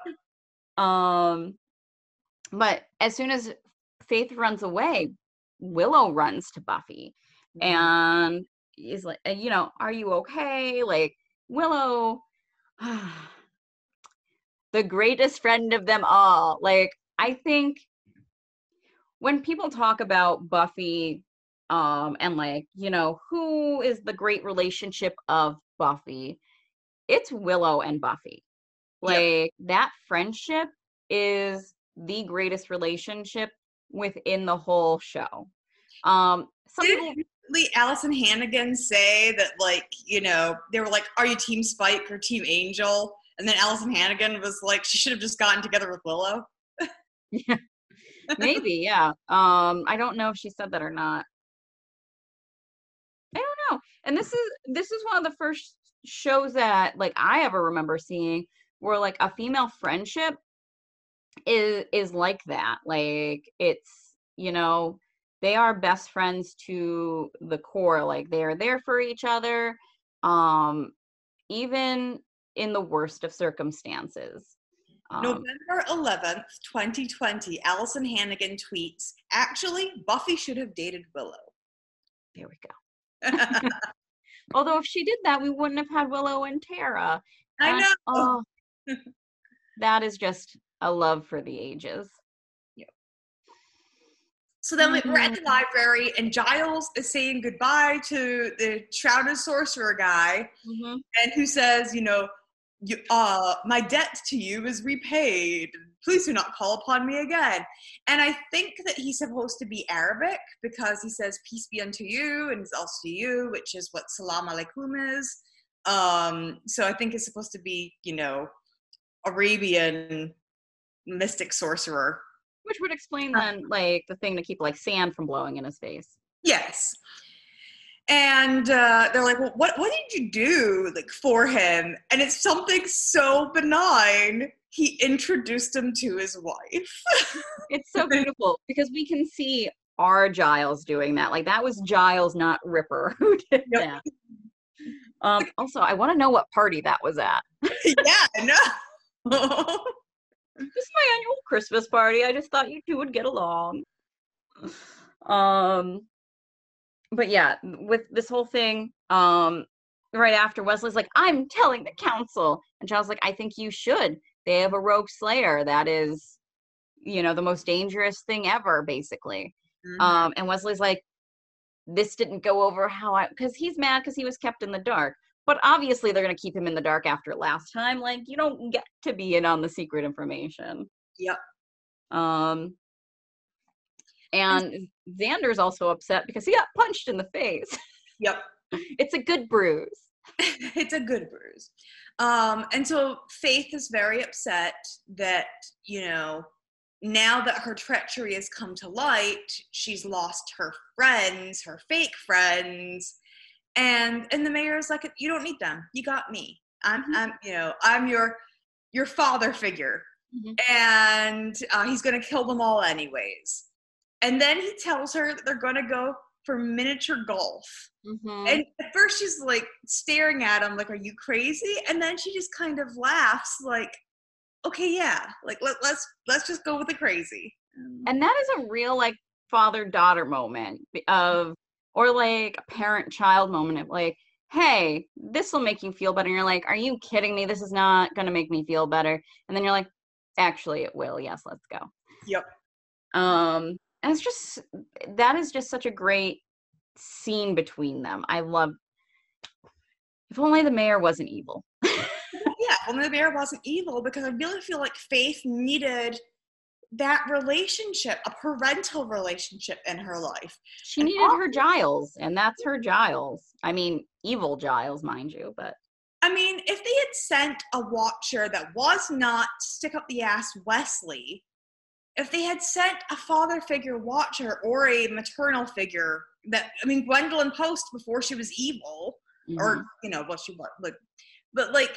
But as soon as Faith runs away, Willow runs to Buffy and is like, you know, are you okay? Like, Willow, the greatest friend of them all. Like, I think when people talk about Buffy, and like, you know, who is the great relationship of Buffy? It's Willow and Buffy. Like, that friendship is the greatest relationship within the whole show. Didn't Allison Hannigan say that, like, you know, they were like, are you Team Spike or Team Angel? And then Allison Hannigan was like, she should have just gotten together with Willow. Yeah, maybe, yeah. I don't know if she said that or not. I don't know. And this is one of the first shows that, like, I ever remember seeing where, like, a female friendship is like that. Like, it's, you know, they are best friends to the core. Like, they are there for each other, even in the worst of circumstances. November 11th, 2020, Allison Hannigan tweets, actually, Buffy should have dated Willow. There we go. Although if she did that, we wouldn't have had Willow and Tara. I know. Oh, that is just a love for the ages. Yep. So then we're at the library, and Giles is saying goodbye to the Shrouded Sorcerer guy, and who says, you know, my debt to you is repaid. Please do not call upon me again. And I think that he's supposed to be Arabic because he says, peace be unto you, and it's also to you, which is what salam alaikum is. So I think it's supposed to be, you know, Arabian mystic sorcerer. Which would explain then, like, the thing to keep, like, sand from blowing in his face. Yes. And they're like, well, what did you do, like, for him? And it's something so benign. He introduced him to his wife. It's so beautiful because we can see our Giles doing that. Like, that was Giles, not Ripper, who did that. Also, I want to know what party that was at. Yeah, I know. This is my annual Christmas party. I just thought you two would get along. Um, but yeah, with this whole thing, right after Wesley's like, I'm telling the council. And Giles like, I think you should. They have a rogue slayer that is, the most dangerous thing ever, basically. Mm-hmm. And Wesley's like, this didn't go over because he's mad because he was kept in the dark. But obviously they're going to keep him in the dark after last time. Like, you don't get to be in on the secret information. Yep. Um, And and Xander's also upset because he got punched in the face. yep. It's a good bruise. It's a good bruise. And so Faith is very upset that, now that her treachery has come to light, she's lost her friends, her fake friends. And the mayor is like, you don't need them. You got me. I'm your father figure. Mm-hmm. And he's going to kill them all anyways. And then he tells her that they're going to go for miniature golf. Mm-hmm. And at first she's like staring at him like, are you crazy? And then she just kind of laughs like, okay, yeah, like let's just go with the crazy. And that is a real like father-daughter moment or like a parent-child moment of like, hey, this will make you feel better. And you're like, are you kidding me? This is not going to make me feel better. And then you're like, actually it will. Yes, let's go. Yep. And that is just such a great scene between them. I love, if only the mayor wasn't evil. Yeah, only the mayor wasn't evil, because I really feel like Faith needed that relationship, a parental relationship in her life. She needed her Giles, and that's her Giles. I mean, evil Giles, mind you, but. I mean, if they had sent a watcher that was not stick up the ass Wesley, if they had sent a father figure watcher or a maternal figure Gwendolyn Post before she was evil, Mm-hmm. or, what she was, but like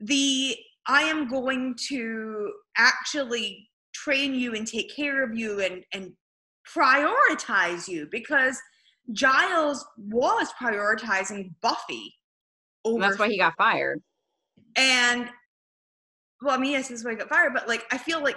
I am going to actually train you and take care of you and prioritize you, because Giles was prioritizing Buffy over. That's why he got fired. And, well, I mean, yes, this is why he got fired, but like, I feel like,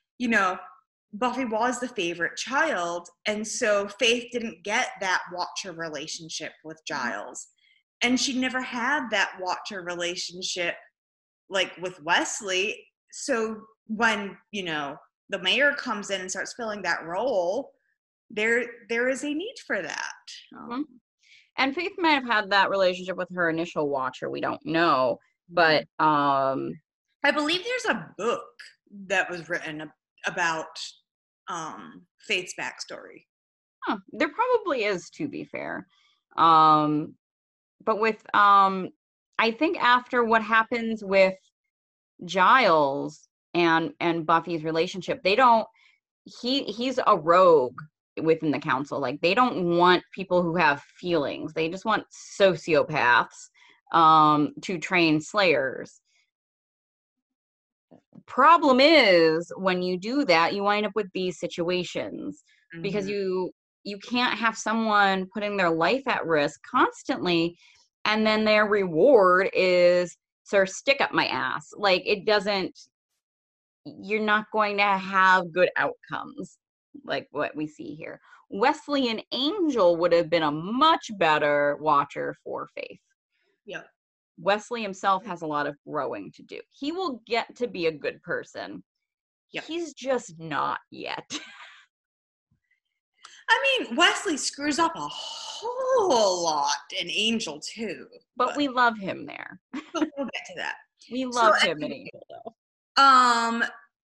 Buffy was the favorite child, and so Faith didn't get that watcher relationship with Giles. And she never had that watcher relationship like with Wesley. So when, the mayor comes in and starts filling that role, there is a need for that. Mm-hmm. And Faith might have had that relationship with her initial watcher. We don't know. But I believe there's a book that was written about Faith's backstory. Huh, there probably is, to be fair. But with I think after what happens with Giles and Buffy's relationship, he's a rogue within the council. Like, they don't want people who have feelings. They just want sociopaths to train slayers. Problem is, when you do that, you wind up with these situations. Mm-hmm. Because you can't have someone putting their life at risk constantly, and then their reward is, sir, stick up my ass. Like, you're not going to have good outcomes like what we see here. Wesley and Angel would have been a much better watcher for Faith. Yeah. Wesley himself has a lot of growing to do. He will get to be a good person. Yep. He's just not yet. I mean, Wesley screws up a whole lot in Angel too. But we love him there. But we'll get to that. We love him in Angel, though.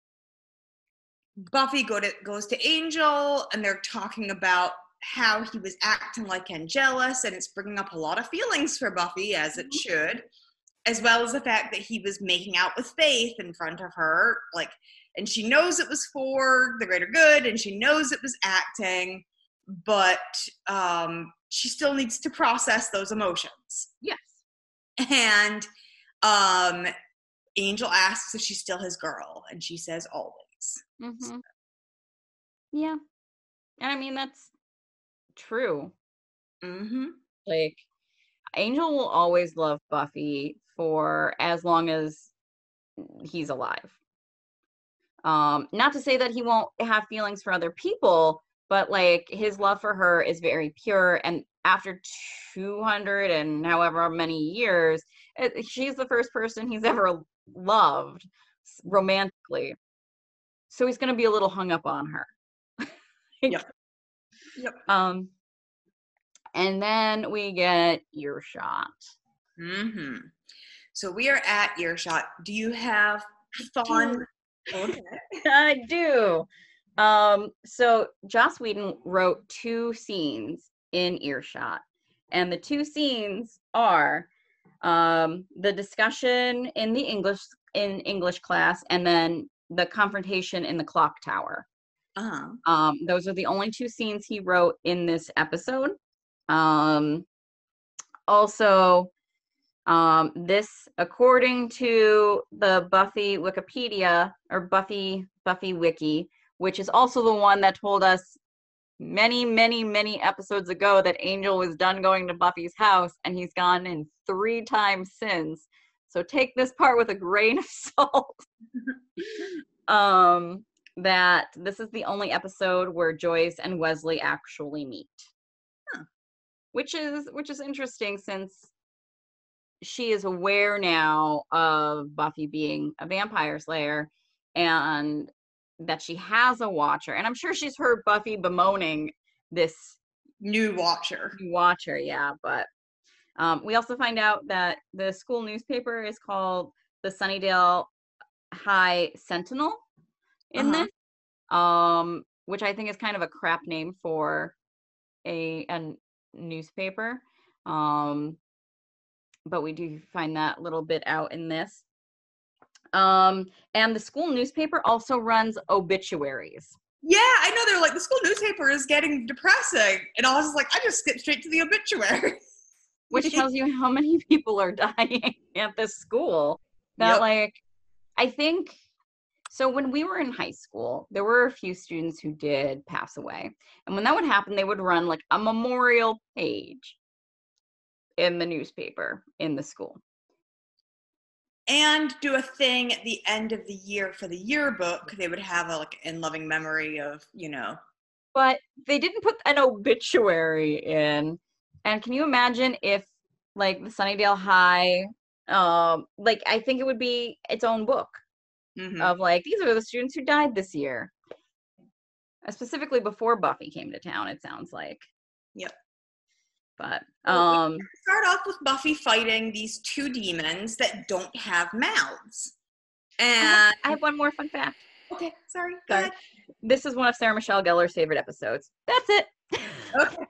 Buffy goes to Angel, and they're talking about how he was acting like Angelus, and it's bringing up a lot of feelings for Buffy, as it should, as well as the fact that he was making out with Faith in front of her, like, and she knows it was for the greater good, and she knows it was acting, but she still needs to process those emotions. Yes. And Angel asks if she's still his girl, and she says always. Mm-hmm. So. Yeah. And I mean, that's true. Mm-hmm. Like, Angel will always love Buffy for as long as he's alive. Not to say that he won't have feelings for other people, but like his love for her is very pure. And after 200 and however many years, she's the first person he's ever loved romantically. So he's going to be a little hung up on her. Yep. And then we get Earshot. Mm-hmm. So we are at Earshot. Do you have fun? Okay. I do. So Joss Whedon wrote 2 scenes in Earshot, and the 2 scenes are the discussion in the English class, and then the confrontation in the clock tower. Those are the only 2 scenes he wrote in this episode. Also, this, according to the Buffy Wikipedia, or Buffy Wiki, which is also the one that told us many, many, many episodes ago that Angel was done going to Buffy's house, and he's gone in 3 times since. So take this part with a grain of salt. That this is the only episode where Joyce and Wesley actually meet. Which is interesting, since she is aware now of Buffy being a vampire slayer and that she has a watcher. And I'm sure she's heard Buffy bemoaning this new watcher. Yeah, but we also find out that the school newspaper is called the Sunnydale High Sentinel in this, which I think is kind of a crap name for a newspaper. But we do find that little bit out in this. And the school newspaper also runs obituaries. Yeah, I know. They're like, the school newspaper is getting depressing. And I was just like, I just skipped straight to the obituary. Which tells you how many people are dying at this school. That, like, I think, so when we were in high school, there were a few students who did pass away. And when that would happen, they would run like a memorial page in the newspaper in the school. And do a thing at the end of the year for the yearbook. They would have a, like, in loving memory of, But they didn't put an obituary in. And can you imagine if, like, the Sunnydale High, like, I think it would be its own book of, like, these are the students who died this year. Specifically before Buffy came to town, it sounds like. Yep. But, we start off with Buffy fighting these 2 demons that don't have mouths. And I have one more fun fact. Okay, sorry. Go ahead. This is one of Sarah Michelle Gellar's favorite episodes. That's it. Okay.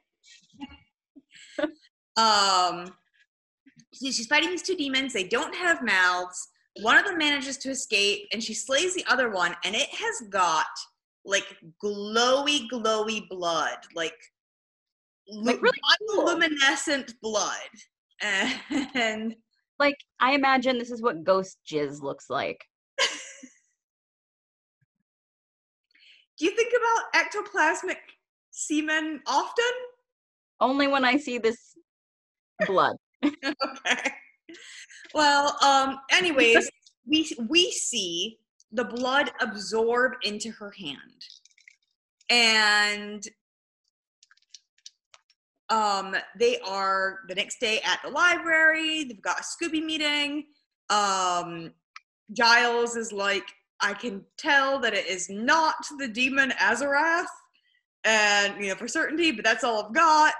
She's fighting these 2 demons. They don't have mouths. One of them manages to escape, and she slays the other one, and it has got, like, glowy blood, like really luminescent blood. And like, I imagine this is what ghost jizz looks like. Do you think about ectoplasmic semen often? Only when I see this blood. Okay. Well, anyways, we see the blood absorb into her hand. And they are the next day at the library. They've got a Scooby meeting. Giles is like, I can tell that it is not the demon Azarath, and for certainty, but that's all I've got.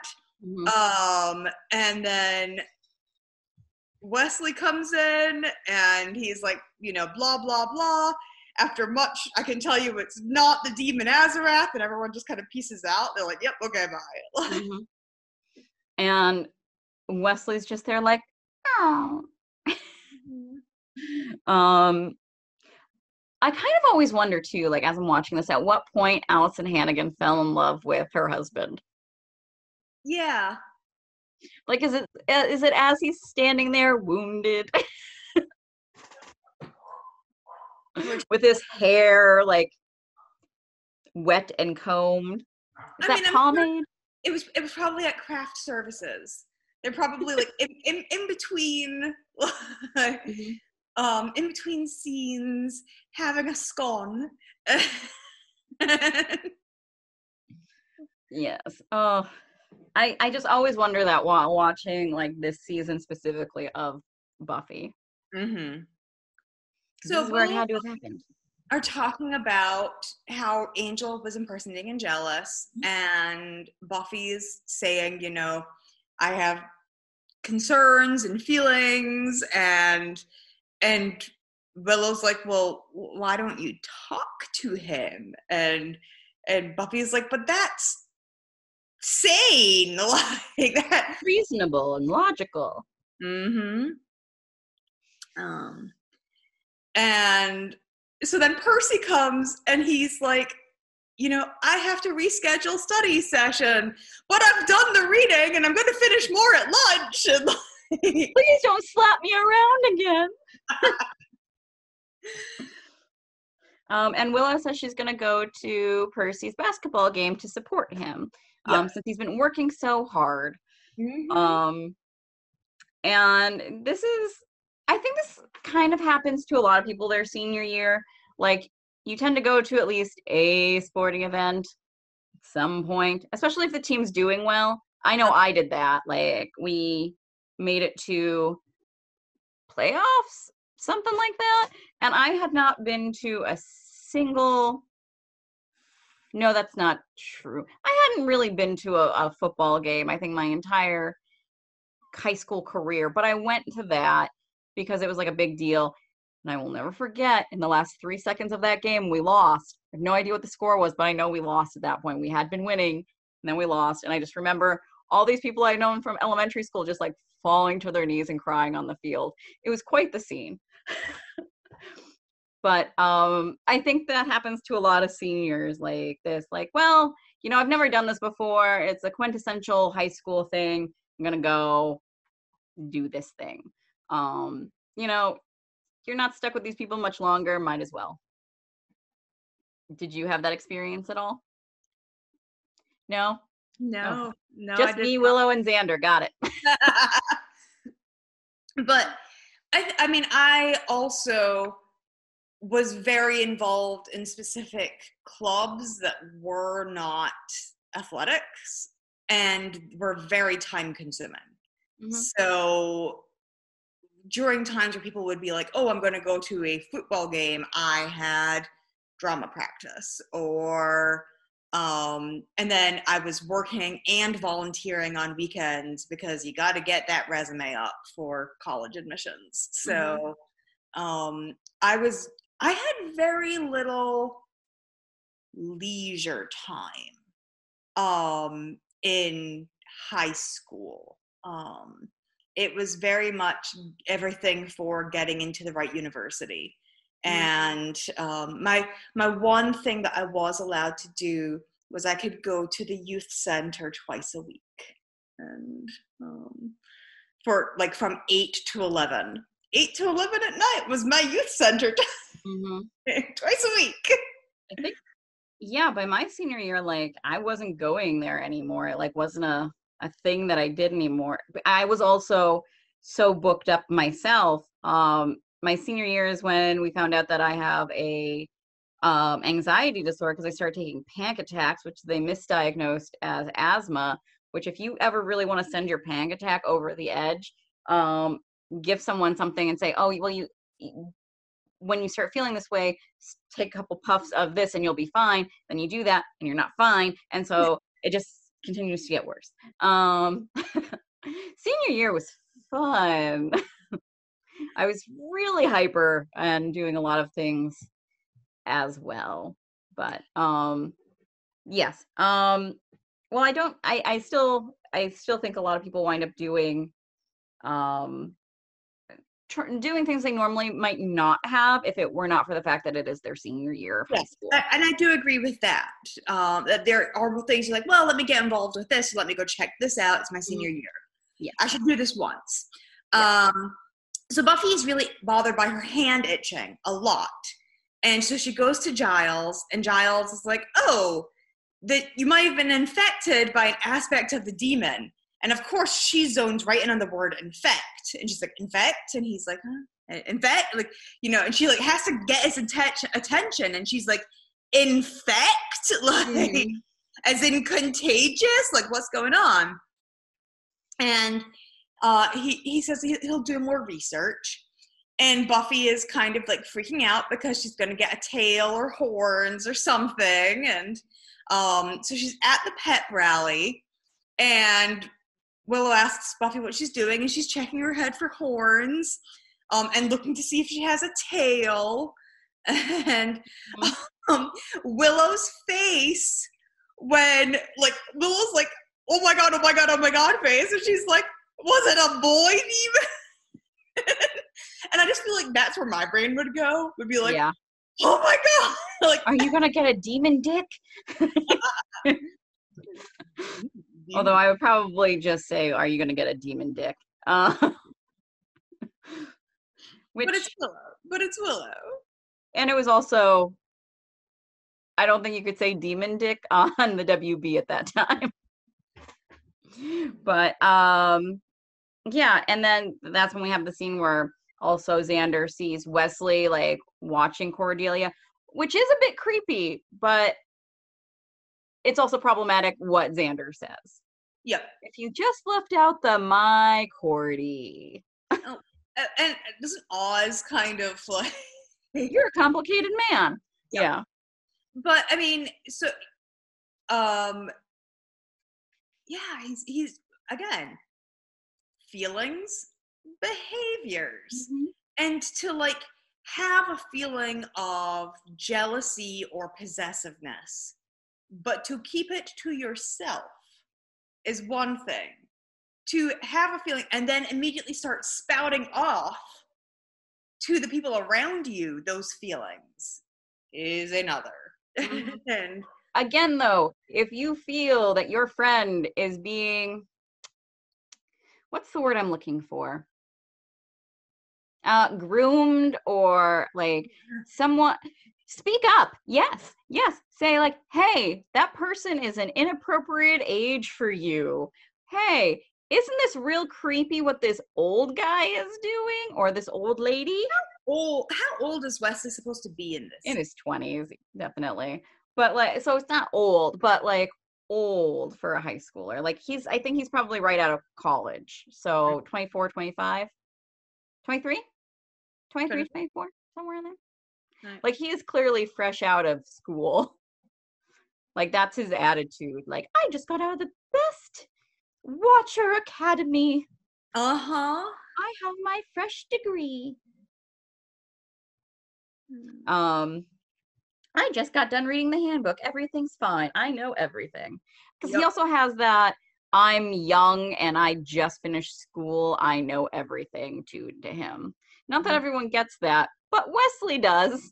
And then Wesley comes in, and he's like, blah blah blah. After much, I can tell you it's not the demon Azarath, and everyone just kind of pieces out. They're like, yep, okay, bye. And Wesley's just there like, oh. I kind of always wonder too, like, as I'm watching this, at what point Allison Hannigan fell in love with her husband. Yeah. Like, is it as he's standing there wounded with his hair like wet and combed? Is that pomade? It was probably at craft services. They're probably like in between, like, in between scenes, having a scone. Yes. Oh, I just always wonder that while watching like this season specifically of Buffy. Mm-hmm. This So is where it both had to have happened. are talking about how Angel was impersonating Angelus, and Buffy's saying, I have concerns and feelings, and Willow's like, well, why don't you talk to him? And Buffy's like, but that's sane, like that. Reasonable and logical. Mm-hmm. And so then Percy comes and he's like, I have to reschedule study session, but I've done the reading and I'm going to finish more at lunch. And please don't slap me around again. And Willow says she's going to go to Percy's basketball game to support him, since he's been working so hard. Mm-hmm. And I think this kind of happens to a lot of people their senior year. Like, you tend to go to at least a sporting event at some point, especially if the team's doing well. I know I did that. Like, we made it to playoffs, something like that. And I had not been to a single. No, that's not true. I hadn't really been to a football game, I think, my entire high school career, but I went to that because it was like a big deal. And I will never forget, in the last 3 seconds of that game, we lost. I have no idea what the score was, but I know we lost at that point. We had been winning, and then we lost. And I just remember all these people I'd known from elementary school just like falling to their knees and crying on the field. It was quite the scene. But I think that happens to a lot of seniors like this. Like, well, I've never done this before. It's a quintessential high school thing. I'm going to go do this thing. You're not stuck with these people much longer. Might as well. Did you have that experience at all? No? No, Just me, Willow, and Xander. Got it. But I mean, I also was very involved in specific clubs that were not athletics and were very time consuming. Mm-hmm. So during times where people would be like, oh, I'm going to go to a football game, I had drama practice, or and then I was working and volunteering on weekends because you got to get that resume up for college admissions. So I had very little leisure time in high school. It was very much everything for getting into the right university. And my one thing that I was allowed to do was I could go to the youth center twice a week, and for like from 8 to 11. 8 to 11 at night was my youth center twice a week. I think, yeah, by my senior year, like, I wasn't going there anymore. It like wasn't a thing that I did anymore. I was also so booked up myself. My senior year is when we found out that I have a anxiety disorder because I started taking panic attacks, which they misdiagnosed as asthma, which if you ever really want to send your panic attack over the edge, give someone something and say, oh, well, when you start feeling this way, take a couple puffs of this and you'll be fine. Then you do that and you're not fine. And so it just continues to get worse. Senior year was fun. I was really hyper and doing a lot of things as well. But yes. Well, I still think a lot of people wind up doing doing things they normally might not have if it were not for the fact that it is their senior year of high school. And I do agree with that. That there are things you're like, well, let me get involved with this. Let me go check this out. It's my senior year. Yeah, I should do this once. So Buffy is really bothered by her hand itching a lot. And so she goes to Giles, and Giles is like, oh, that you might have been infected by an aspect of the demon. And of course, she zones right in on the word infect. And she's like, infect? And he's like, huh? Infect? Like, and she like has to get his attention. And she's like, infect? Like, As in contagious? Like, what's going on? And he says he'll do more research. And Buffy is kind of like freaking out because she's going to get a tail or horns or something. And so she's at the pet rally, and Willow asks Buffy what she's doing, and she's checking her head for horns and looking to see if she has a tail. And Willow's face when, like, Willow's like, oh my god face, and she's like, was it a boy demon? And I just feel like that's where my brain would go, would be like, yeah. Oh my god, like, are you gonna get a demon dick? Although I would probably just say, are you gonna get a demon dick? But it's Willow. And it was also, I don't think you could say demon dick on the WB at that time. But yeah, and then that's when we have the scene where also Xander sees Wesley like watching Cordelia, which is a bit creepy, but it's also problematic what Xander says. Yep. If you just left out the my Cordy. Oh, and doesn't Oz kind of like, you're a complicated man. Yep. Yeah. But I mean, so yeah, he's again, feelings, behaviors. Mm-hmm. And to like have a feeling of jealousy or possessiveness, but to keep it to yourself is one thing. To have a feeling and then immediately start spouting off to the people around you those feelings is another. Mm-hmm. And again, though, if you feel that your friend is being, what's the word I'm looking for? Groomed, or like someone, speak up. Yes. Say like, hey, that person is an inappropriate age for you. Hey, isn't this real creepy what this old guy is doing, or this old lady? How old is Wesley supposed to be in this? In his 20s, definitely. But like, so it's not old, but like old for a high schooler. Like I think he's probably right out of college. So 24, 25, 23, 23, 24, somewhere in there. Right. Like he is clearly fresh out of school. Like that's his attitude. Like, I just got out of the best Watcher Academy. Uh-huh. I have my fresh degree. I just got done reading the handbook. Everything's fine. I know everything. Because he also has that I'm young and I just finished school. I know everything to him. Not that everyone gets that, but Wesley does.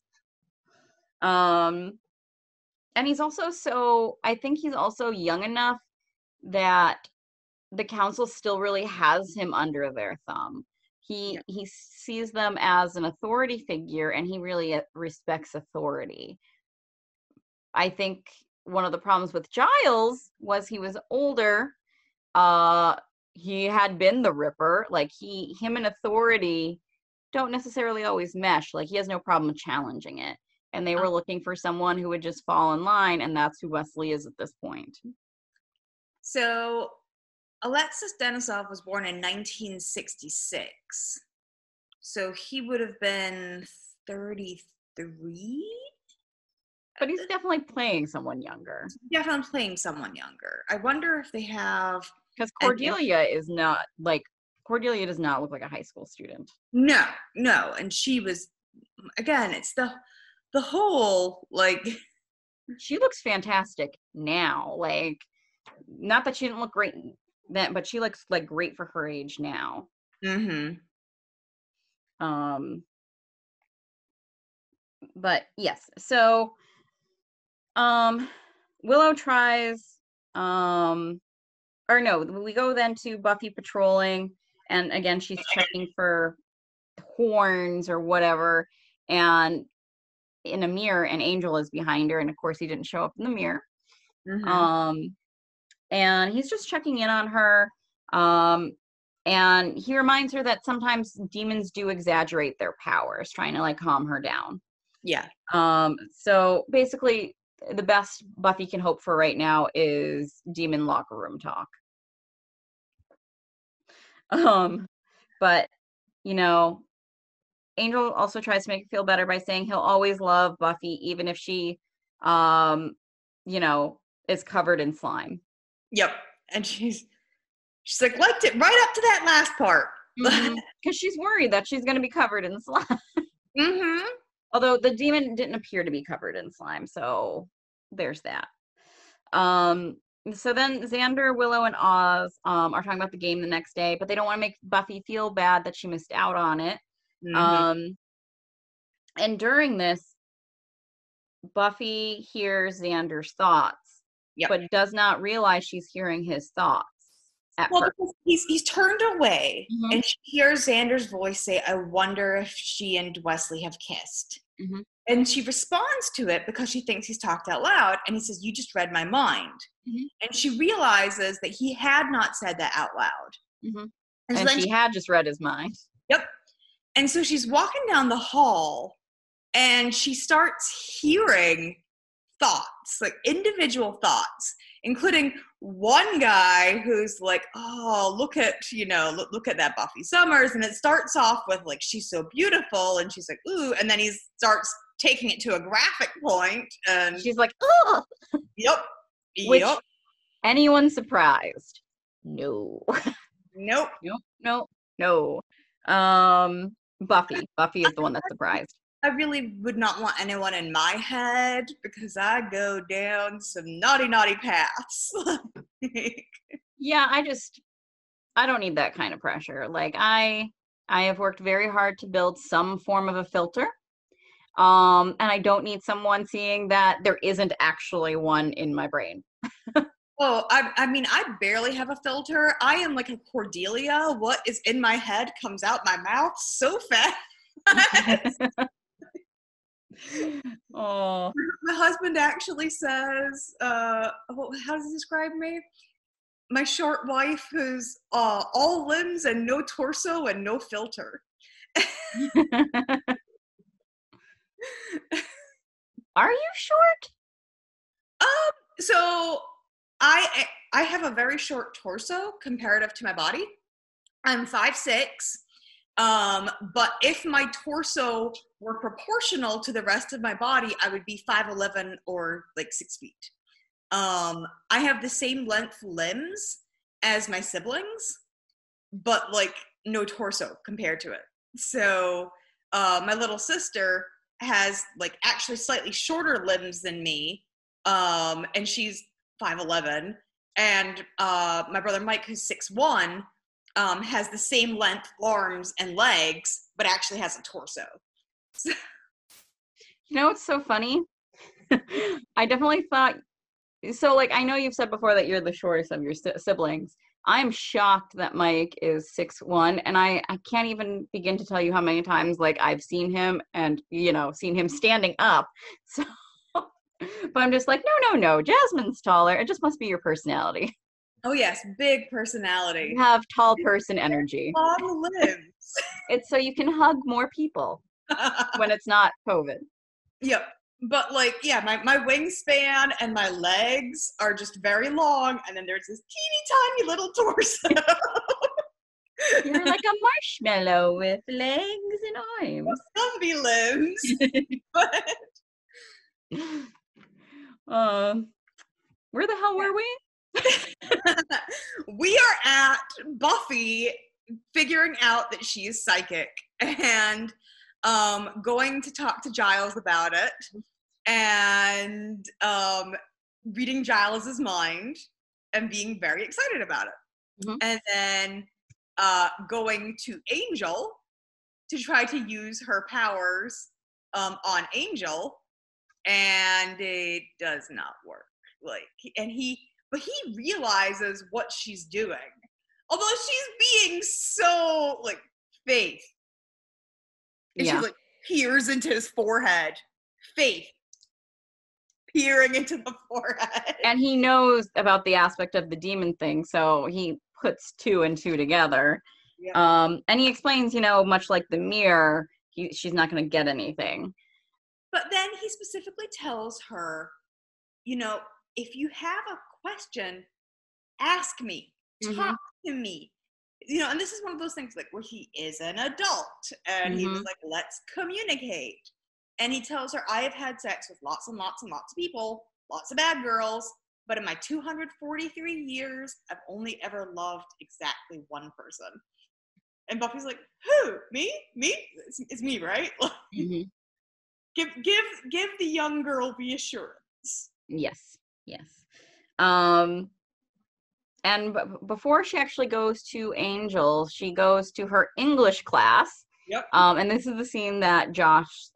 And he's also I think he's also young enough that the council still really has him under their thumb. He sees them as an authority figure, and he really respects authority. I think one of the problems with Giles was he was older. He had been the Ripper. Like him and authority don't necessarily always mesh. Like he has no problem challenging it. And they were looking for someone who would just fall in line, and that's who Wesley is at this point. So Alexis Denisov was born in 1966. So he would have been 33? But he's definitely playing someone younger. Definitely playing someone younger. I wonder if they have... Because Cordelia is not, like, Cordelia does not look like a high school student. No. And she was, again, it's the whole, like... She looks fantastic now. Like, not that she didn't look great then, but she looks, like, great for her age now. Mm-hmm. But, yes. So... Willow tries, or no, we go then to Buffy patrolling, and again, she's checking for horns or whatever, and in a mirror, an Angel is behind her, and of course, he didn't show up in the mirror. Mm-hmm. And he's just checking in on her, and he reminds her that sometimes demons do exaggerate their powers, trying to, like, calm her down. Yeah. So basically, the best Buffy can hope for right now is demon locker room talk. But, you know, Angel also tries to make her feel better by saying he'll always love Buffy, even if she, you know, is covered in slime. Yep. And she's like, liked it right up to that last part. Because she's worried that she's going to be covered in slime. Mm-hmm. Although the demon didn't appear to be covered in slime, so there's that. So then Xander, Willow, and Oz are talking about the game the next day, but they don't want to make Buffy feel bad that she missed out on it. Mm-hmm. And during this, Buffy hears Xander's thoughts, but does not realize she's hearing his thoughts. Because he's turned away, and she hears Xander's voice say, "I wonder if she and Wesley have kissed." Mm-hmm. And she responds to it because she thinks he's talked out loud, and he says, "You just read my mind." Mm-hmm. And she realizes that he had not said that out loud. Mm-hmm. And so she had just read his mind. Yep. And so she's walking down the hall, and she starts hearing thoughts, like individual thoughts, including one guy who's like, "Oh, look at that Buffy Summers." And it starts off with like, "She's so beautiful." And she's like, "Ooh." And then he starts taking it to a graphic point, and she's like, "Oh." Yep. Which, anyone surprised? No. Nope. Buffy is the one that's surprised. I really would not want anyone in my head because I go down some naughty paths. Yeah, I don't need that kind of pressure. Like I have worked very hard to build some form of a filter. And I don't need someone seeing that there isn't actually one in my brain. Oh, I mean, I barely have a filter. I am like a Cordelia. What is in my head comes out my mouth so fast. Oh, my husband actually says, how does he describe me? My short wife who's all limbs and no torso and no filter. Are you short? So I have a very short torso comparative to my body. I'm 5'6". But if my torso were proportional to the rest of my body, I would be 5'11" or like 6 feet. I have the same length limbs as my siblings, but like no torso compared to it. So my little sister has like actually slightly shorter limbs than me, and she's 5'11", and my brother Mike, who's 6'1", has the same length arms and legs, but actually has a torso. You know, it's so funny. I definitely thought, so like, I know you've said before that you're the shortest of your siblings. I'm shocked that Mike is 6'1", and I can't even begin to tell you how many times like I've seen him and, you know, seen him standing up. So, but I'm just like, no, Jasmine's taller. It just must be your personality. Oh yes, big personality. You have tall person energy. Long limbs. It's so you can hug more people when it's not COVID. Yep. But like, yeah, my wingspan and my legs are just very long, and then there's this teeny tiny little torso. You're like a marshmallow with legs and arms. Zombie limbs. But where the hell were we? We are at Buffy figuring out that she is psychic and going to talk to Giles about it, and reading Giles's mind and being very excited about it. Mm-hmm. And then going to Angel to try to use her powers on Angel, and it does not work. But he realizes what she's doing. Although she's being so, like, Faith. And she, like, peers into his forehead. Faith. Peering into the forehead. And he knows about the aspect of the demon thing, so he puts two and two together. Yeah. And he explains, you know, much like the mirror, she's not going to get anything. But then he specifically tells her if you have a question, ask me, Mm-hmm. talk to me. And this is one of those things like where he is an adult and he was like, let's communicate. And he tells her, I have had sex with lots and lots and lots of people, lots of bad girls, but in my 243 years, I've only ever loved exactly one person. And Buffy's like, who? Me? It's me, right? Mm-hmm. Give the young girl the assurance. Yes. And before she actually goes to Angel, she goes to her English class. Yep. And this is the scene that Joss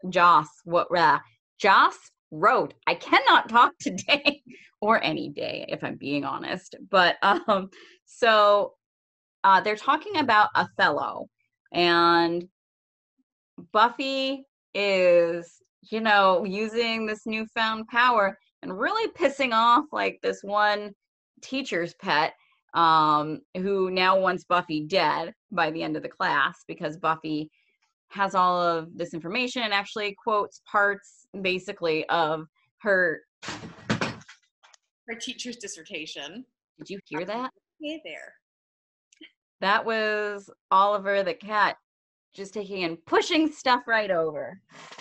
wrote. I cannot talk today or any day, if I'm being honest. But so they're talking about Othello, and Buffy is, using this newfound power and really pissing off like this one teacher's pet, who now wants Buffy dead by the end of the class because Buffy has all of this information and actually quotes parts basically of her teacher's dissertation. Did you hear that? Hey there. That was Oliver the cat just taking and pushing stuff right over.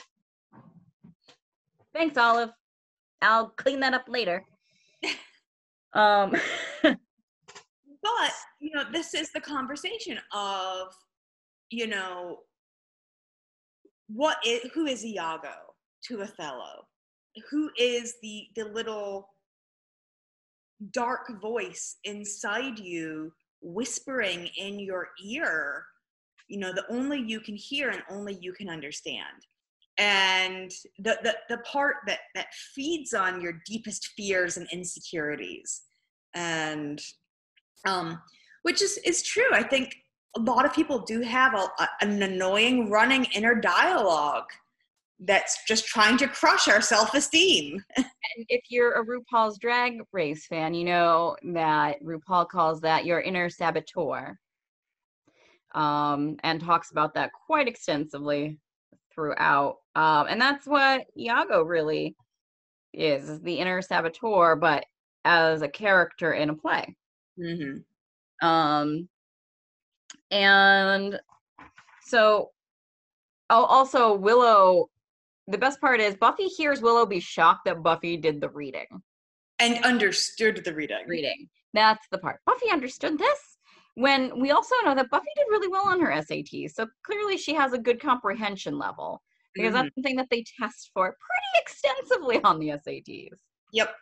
Thanks, Olive. I'll clean that up later. But, this is the conversation of, who is Iago to Othello? Who is the little dark voice inside you whispering in your ear, that only you can hear and only you can understand? And the part that feeds on your deepest fears and insecurities. And which is true. I think a lot of people do have an annoying running inner dialogue that's just trying to crush our self-esteem. And if you're a RuPaul's Drag Race fan, you know that RuPaul calls that your inner saboteur, and talks about that quite extensively throughout. And that's what Iago really is the inner saboteur, but as a character in a play. Mm-hmm. And so also Willow, the best part is Buffy hears Willow be shocked that Buffy did the reading. And understood the reading. That's the part. Buffy understood this, when we also know that Buffy did really well on her SATs. So clearly she has a good comprehension level, because that's something that they test for pretty extensively on the SATs. Yep.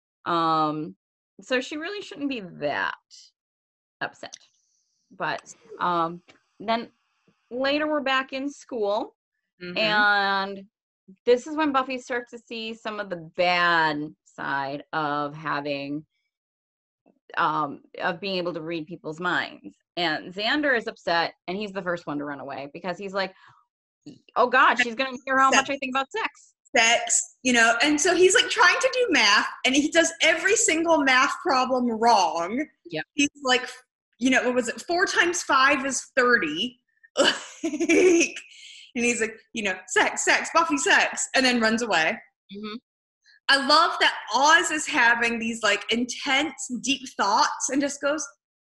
So she really shouldn't be that upset. But then later we're back in school, and this is when Buffy starts to see some of the bad side of having of being able to read people's minds. And Xander is upset, and he's the first one to run away because he's like, oh God, she's gonna hear how much I think about sex, and so he's like trying to do math, and he does every single math problem wrong. Yep. He's like, what was it? 4 times 5 is 30. And he's like, sex, Buffy, sex, and then runs away. I love that Oz is having these like intense, deep thoughts and just goes,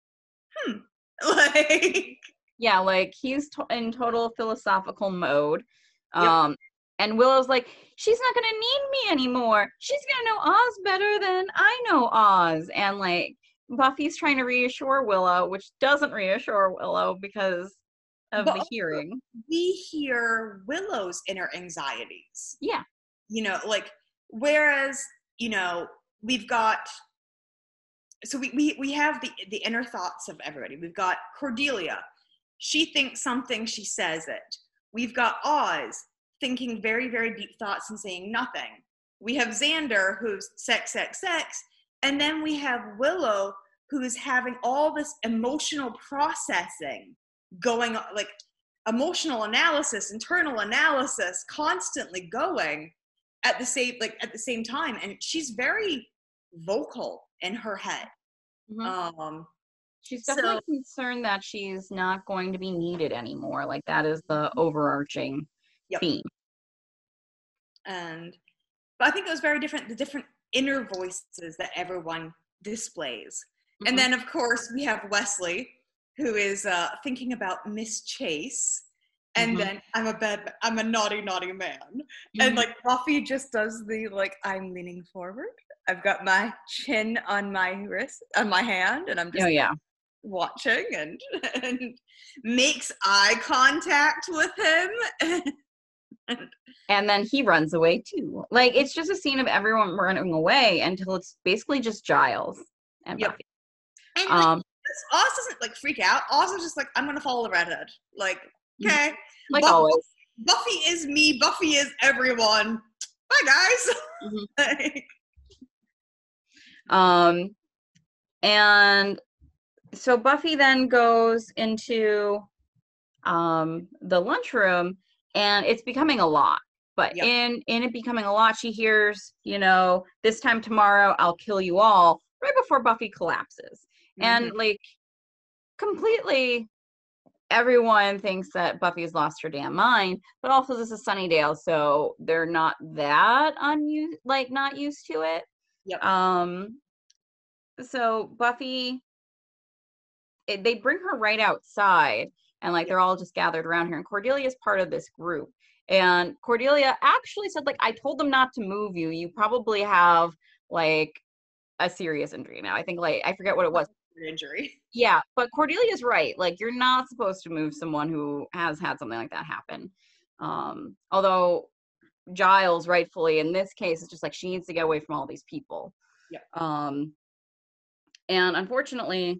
like. Yeah, like he's in total philosophical mode. Yep. And Willow's like, she's not going to need me anymore. She's going to know Oz better than I know Oz. And like Buffy's trying to reassure Willow, which doesn't reassure Willow because of the hearing. We hear Willow's inner anxieties. Yeah. Whereas, we've got, so we have the inner thoughts of everybody. We've got Cordelia. She thinks something, she says it. We've got Oz thinking very, very deep thoughts and saying nothing. We have Xander, who's sex. And then we have Willow, who is having all this emotional processing going on, like emotional analysis, internal analysis, constantly going at the same time. And she's very vocal in her head. She's definitely concerned that she's not going to be needed anymore. Like that is the overarching theme. But I think it was very different. The different inner voices that everyone displays. Mm-hmm. And then, of course, we have Wesley, who is thinking about Miss Chase. And then I'm a naughty, naughty man. And like Buffy just does the like, I'm leaning forward. I've got my chin on my wrist, on my hand, and I'm just watching and makes eye contact with him. And then he runs away too. Like, it's just a scene of everyone running away until it's basically just Giles and Buffy. And like, Oz doesn't like freak out. Oz is just like, I'm gonna follow the redhead. Like, okay. Like always. Buffy is me. Buffy is everyone. Bye, guys. And so Buffy then goes into the lunchroom, and it's becoming a lot. But in it becoming a lot, she hears, this time tomorrow I'll kill you all, right before Buffy collapses. And like, completely, everyone thinks that Buffy's lost her damn mind, but also this is Sunnydale, so they're not that not used to it. So Buffy, they bring her right outside, and like they're all just gathered around her, and Cordelia is part of this group. And Cordelia actually said, like, I told them not to move you. You probably have like a serious injury now. I think, like, I forget what it was. Injury. Yeah, but Cordelia's right. Like, you're not supposed to move someone who has had something like that happen. Although Giles, rightfully in this case, is just like, she needs to get away from all these people. And unfortunately,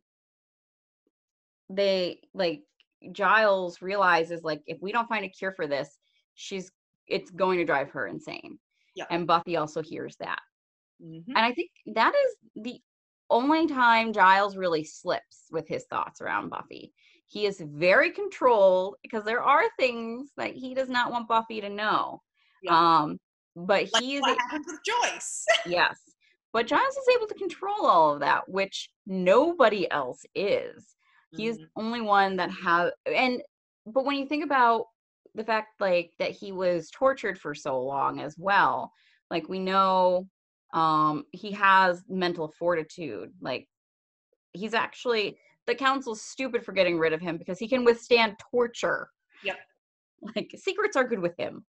Giles realizes, like, if we don't find a cure for this, it's going to drive her insane. And Buffy also hears that. And I think that is the only time Giles really slips with his thoughts around Buffy. He is very controlled because there are things that he does not want Buffy to know. But like what happens with Joyce. Yes. But Giles is able to control all of that, which nobody else is. He's the only one that has, but when you think about the fact, like, that he was tortured for so long as well, like, we know he has mental fortitude. Like, he's actually, the council's stupid for getting rid of him because he can withstand torture. Like, secrets are good with him.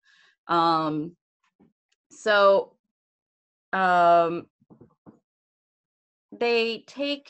They take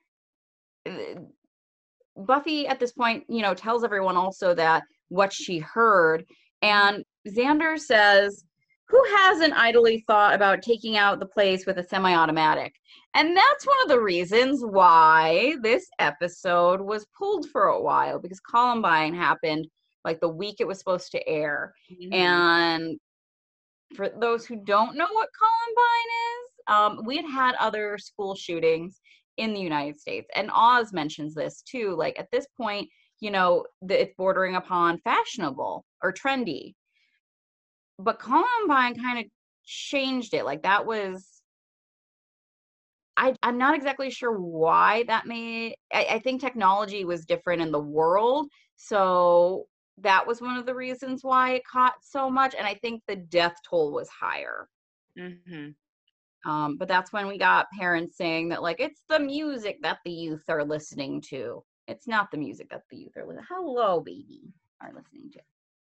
Buffy at this point, tells everyone also that what she heard, and Xander says, who hasn't idly thought about taking out the place with a semi-automatic? And that's one of the reasons why this episode was pulled for a while, because Columbine happened like the week it was supposed to air. And for those who don't know what Columbine is, we had other school shootings in the United States. And Oz mentions this too. Like, at this point, it's bordering upon fashionable or trendy. But Columbine kind of changed it. Like, that was, I'm not exactly sure why that made, I think technology was different in the world. So that was one of the reasons why it caught so much. And I think the death toll was higher. But that's when we got parents saying that, like, it's the music that the youth are listening to. It's not the music that the youth are listening. Hello, baby, are listening to.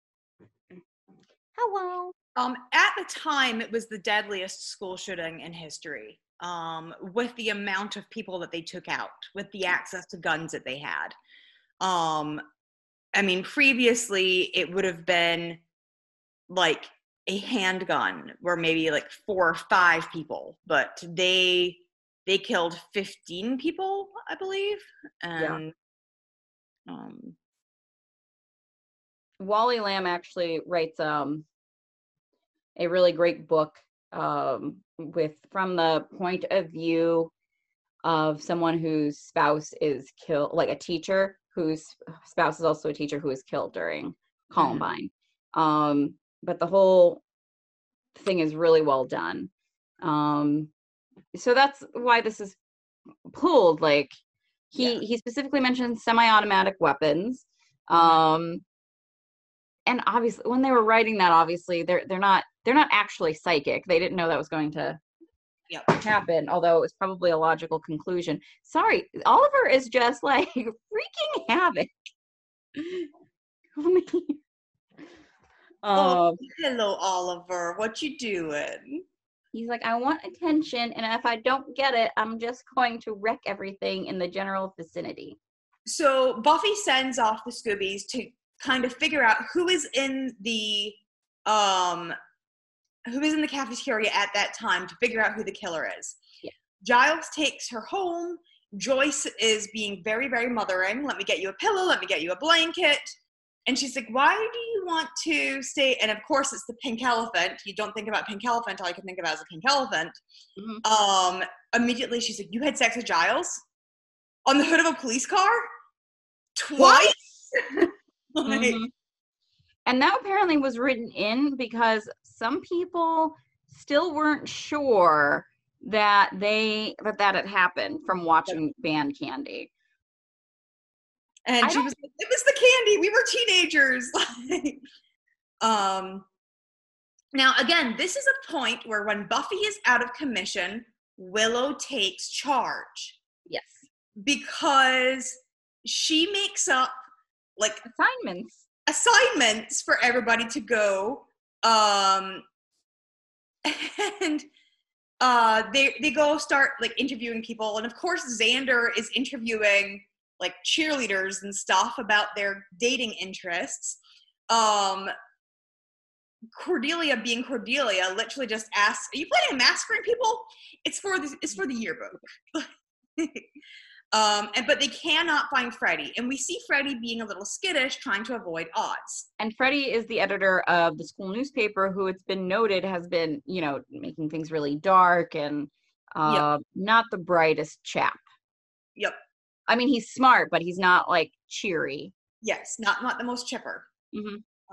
Hello. At the time, it was the deadliest school shooting in history. With the amount of people that they took out, with the access to guns that they had. I mean, previously it would have been like a handgun where maybe like 4 or 5 people, but they killed 15 people, I believe. And Wally Lamb actually writes a really great book from the point of view of someone whose spouse is killed, like a teacher whose spouse is also a teacher who was killed during Columbine. But the whole thing is really well done. So that's why this is pulled. Like, he specifically mentions semi-automatic weapons. And obviously when they were writing that, obviously they're not actually psychic. They didn't know that was going to Yep. happen, although it was probably a logical conclusion. Sorry, Oliver is just like wreaking havoc. Oh, hello, Oliver. What you doing? He's like, I want attention, and if I don't get it, I'm just going to wreck everything in the general vicinity. So Buffy sends off the Scoobies to kind of figure out who is in the cafeteria at that time to figure out who the killer is. Yeah. Giles takes her home. Joyce is being very, very mothering. Let me get you a pillow. Let me get you a blanket. And she's like, why do you want to stay? And of course, it's the pink elephant. You don't think about pink elephant. All I can think about is a pink elephant. Mm-hmm. Immediately, she's like, you had sex with Giles? On the hood of a police car? Twice? Mm-hmm. And that apparently was written in because some people still weren't sure that that had happened from watching Band Candy. And she was like, it was the candy. We were teenagers. Now, again, this is a point where when Buffy is out of commission, Willow takes charge. Yes. Because she makes up like assignments for everybody to go. And they go start like interviewing people. And of course, Xander is interviewing like cheerleaders and stuff about their dating interests. Cordelia, being Cordelia, literally just asks, "Are you planning on massacring people?" It's for the yearbook. But they cannot find Freddie, and we see Freddie being a little skittish, trying to avoid odds. And Freddie is the editor of the school newspaper, who it's been noted has been, making things really dark and not the brightest chap. Yep. I mean, he's smart, but he's not like cheery. Yes, not the most chipper. Mm-hmm.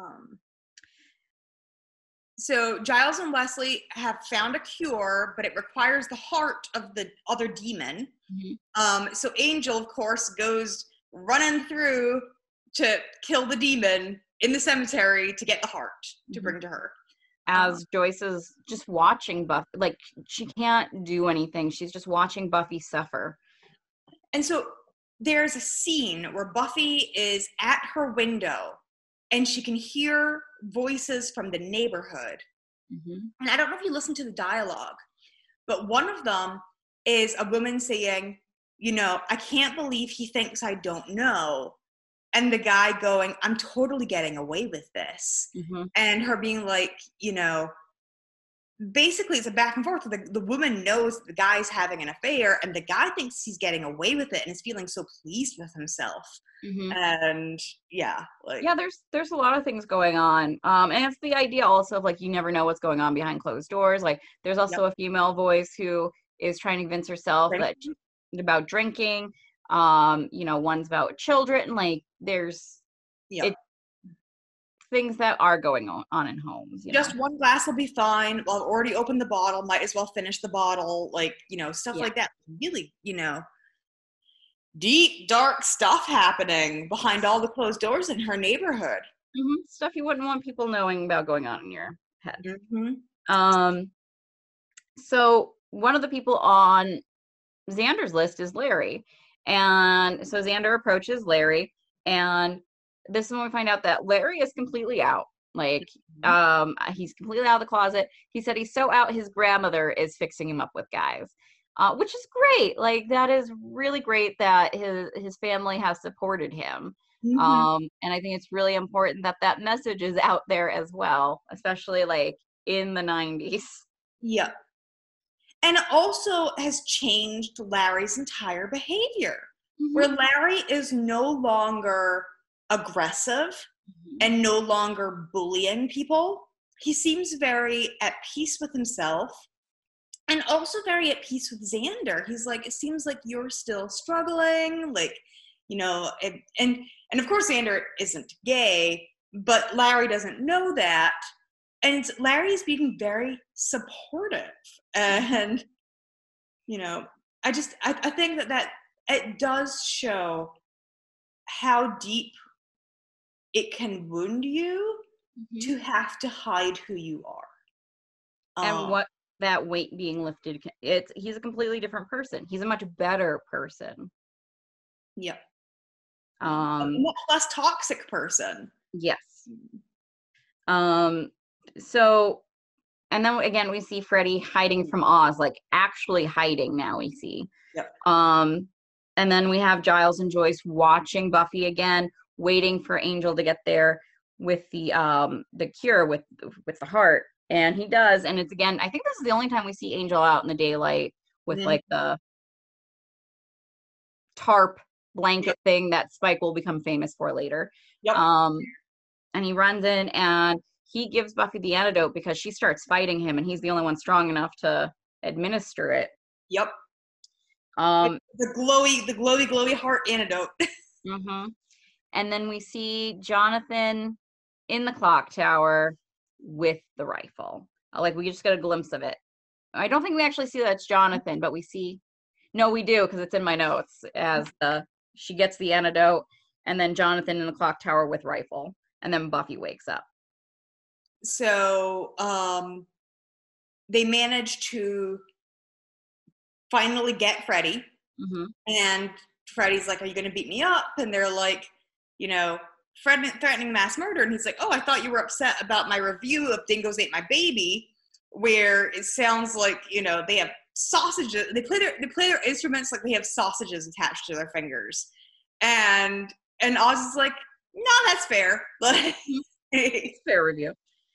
So Giles and have found a cure, but it requires the heart of the other demon. Mm-hmm. So Angel, of course, goes running through to kill the demon in the cemetery to get the heart to bring to her. As Joyce is just watching Buffy, like she can't do anything. She's just watching Buffy suffer. And so there's a scene where Buffy is at her window and she can hear voices from the neighborhood. Mm-hmm. And I don't know if you listen to the dialogue, but one of them is a woman saying, I can't believe he thinks I don't know. And the guy going, I'm totally getting away with this. Mm-hmm. And her being like, basically it's a back and forth. The woman knows the guy's having an affair and the guy thinks he's getting away with it and is feeling so pleased with himself. Mm-hmm. And there's a lot of things going on. And it's the idea also of like, you never know what's going on behind closed doors. Like there's also a female voice who is trying to convince herself about drinking. One's about children. Like there's things that are going on in homes. Just one glass will be fine. Well, I've already opened the bottle. Might as well finish the bottle. Like, stuff like that. Really, deep, dark stuff happening behind all the closed doors in her neighborhood. Mm-hmm. Stuff you wouldn't want people knowing about going on in your head. Mm-hmm. So one of the people on Xander's list is Larry. And so Xander approaches Larry, and this is when we find out that Larry is completely out. Like, he's completely out of the closet. He said he's so out, his grandmother is fixing him up with guys, which is great. Like, that is really great that his family has supported him. Mm-hmm. And I think it's really important that message is out there as well, especially like in the 90s. Yeah. And it also has changed Larry's entire behavior, where Larry is no longer aggressive and no longer bullying people. He seems very at peace with himself and also very at peace with Xander. He's like, it seems like you're still struggling, like, and of course Xander isn't gay, but Larry doesn't know that. And Larry's being very supportive. And, I think that it does show how deep it can wound you to have to hide who you are. And that weight being lifted. He's a completely different person. He's a much better person. Yep. A Um, much less toxic person. yes. So, and then again, we see Freddie hiding from Oz, like actually hiding now we see. Yep. And then we have Giles and Joyce watching Buffy again, waiting for Angel to get there with the cure with the heart. And he does, and it's again, I think this is the only time we see Angel out in the daylight with like the tarp blanket thing that Spike will become famous for later. Yep. And he runs in and he gives Buffy the antidote because she starts fighting him and he's the only one strong enough to administer it. Yep. The glowy heart antidote. Mm-hmm. And then we see Jonathan in the clock tower with the rifle. Like we just get a glimpse of it. I don't think we actually see that it's Jonathan, but we see. No, we do because it's in my notes as she gets the antidote, and then Jonathan in the clock tower with rifle, and then Buffy wakes up. So they manage to finally get Freddie, and Freddie's like, "Are you going to beat me up?" And they're like, threatening mass murder, and he's like, "Oh, I thought you were upset about my review of Dingoes Ate My Baby," where it sounds like they have sausages. They play their instruments like they have sausages attached to their fingers, and Oz is like, "No, that's fair." It's fair review.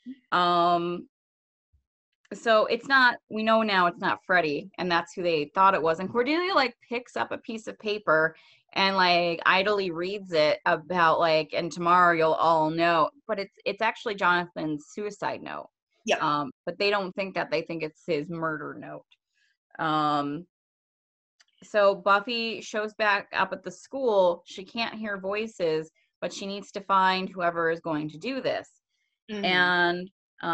So it's not. We know now it's not Freddie, and that's who they thought it was. And Cordelia picks up a piece of paper and idly reads it about and tomorrow you'll all know. But it's actually Jonathan's suicide note. Yeah. But they don't think that. They think it's his murder note. So Buffy shows back up at the school. She can't hear voices, but she needs to find whoever is going to do this. And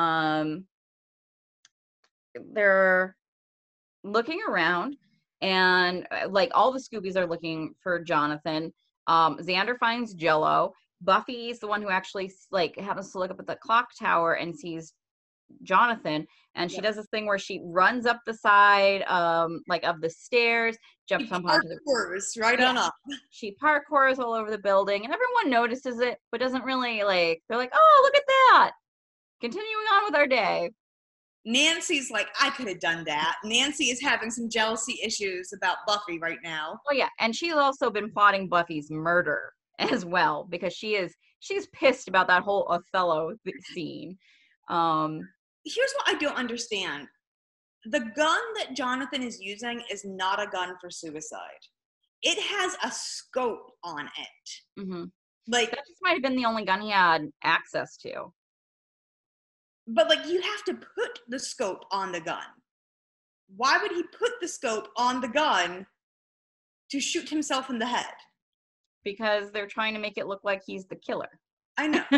they're looking around, and all the Scoobies are looking for Jonathan. Xander finds Jello. Buffy's the one who actually happens to look up at the clock tower and sees Jonathan, and she does this thing where she runs up the side of the stairs, jumps on onto the right on up. She parkours all over the building, and everyone notices it, but doesn't really they're like, "Oh, look at that!" Continuing on with our day. Nancy's like, "I could have done that." Nancy is having some jealousy issues about Buffy right now. Oh yeah, and she's also been plotting Buffy's murder as well because she's pissed about that whole Othello scene. Here's what I don't understand. The gun that Jonathan is using is not a gun for suicide. It has a scope on it. Mm-hmm. That just might have been the only gun he had access to. But you have to put the scope on the gun. Why would he put the scope on the gun to shoot himself in the head? Because they're trying to make it look like he's the killer. I know.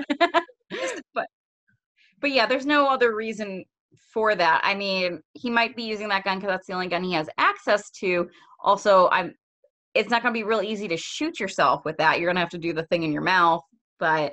But yeah, there's no other reason for that. I mean, he might be using that gun because that's the only gun he has access to. Also, it's not going to be real easy to shoot yourself with that. You're going to have to do the thing in your mouth. But,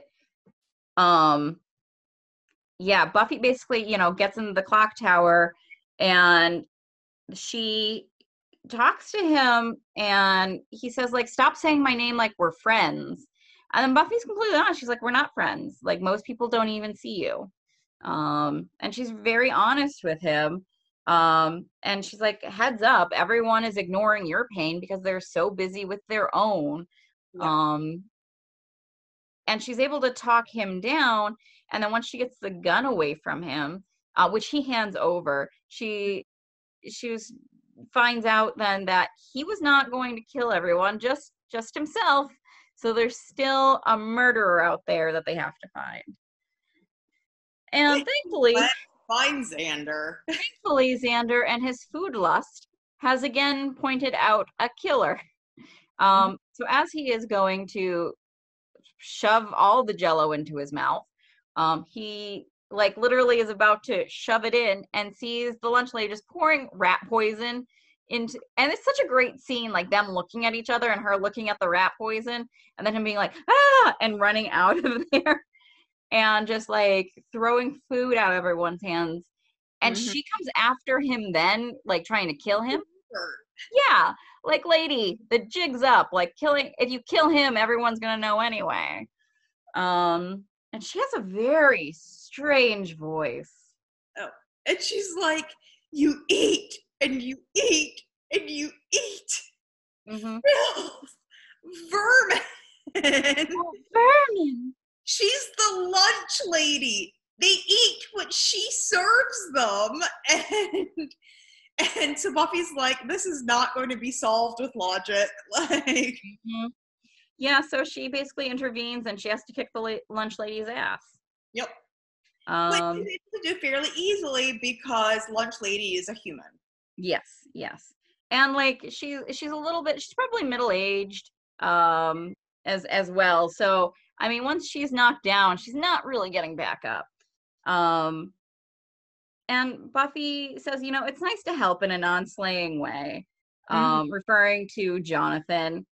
yeah, Buffy basically, gets into the clock tower and she talks to him and he says, "Stop saying my name like we're friends." And then Buffy's completely honest. She's like, "We're not friends. Most people don't even see you." And she's very honest with him. And she's like, "Heads up, everyone is ignoring your pain because they're so busy with their own." Yeah. And she's able to talk him down. And then once she gets the gun away from him, which he hands over, she finds out then that he was not going to kill everyone, just himself. So there's still a murderer out there that they have to find. And thankfully, find Xander. Thankfully, Xander and his food lust has again pointed out a killer. So as he is going to shove all the Jello into his mouth, he literally is about to shove it in and sees the lunch lady just pouring rat poison into, and it's such a great scene, them looking at each other and her looking at the rat poison and then him being like, "Ah!" and running out of there and just throwing food out of everyone's hands. And Mhm. she comes after him then, like trying to kill him. Yeah, like lady, the jig's up. Like if you kill him, everyone's gonna know anyway. And she has a very strange voice. Oh. And she's like, you eat and you eat and you eat. Mm-hmm. Vermin. Oh, vermin. She's the lunch lady. They eat what she serves them. And so Buffy's like, this is not going to be solved with logic. Like, Mm-hmm. Yeah, so she basically intervenes and she has to kick the lunch lady's ass. yep. Which Um, she's able to do fairly easily because lunch lady is a human. yes. And like she's a little bit, she's probably middle-aged as well. So, I mean, once she's knocked down, she's not really getting back up. And Buffy says, it's nice to help in a non-slaying way, referring to Jonathan.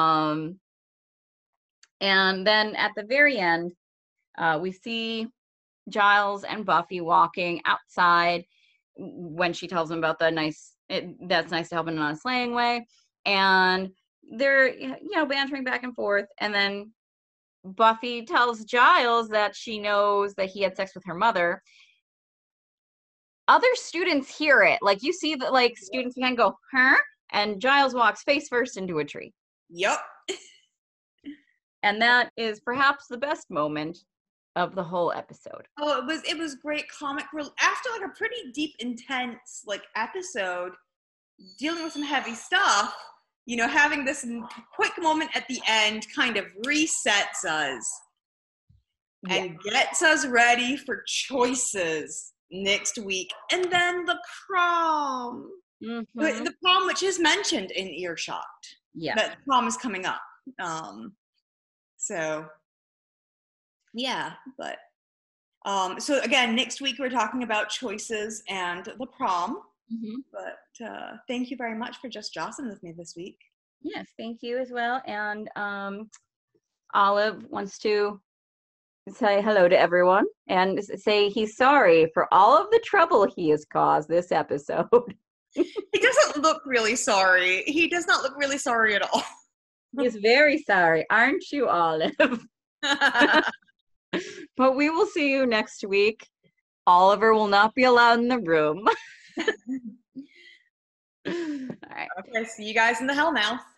And then at the very end, we see Giles and Buffy walking outside when she tells him about that's nice to help in a non-slaying way. And they're, bantering back and forth. And then Buffy tells Giles that she knows that he had sex with her mother. Other students hear it. Like, you see that, like, students can go, huh? And Giles walks face first into a tree. Yep. And that is perhaps the best moment of the whole episode. Oh, it was great comic after like a pretty deep, intense like episode dealing with some heavy stuff. Having this quick moment at the end kind of resets us and gets us ready for choices next week, and then the prom. Mm-hmm. The prom, which is mentioned in Earshot. Yeah, that prom is coming up. So yeah, but so again, next week we're talking about choices and the prom. Mm-hmm. But thank you very much for just jossing with me this week. Yes, thank you as well. And Olive wants to say hello to everyone and say he's sorry for all of the trouble he has caused this episode. He doesn't look really sorry. He does not look really sorry at all. He's very sorry, aren't you, Olive? But we will see you next week. Oliver will not be allowed in the room. All right. Okay, see you guys in the Hellmouth.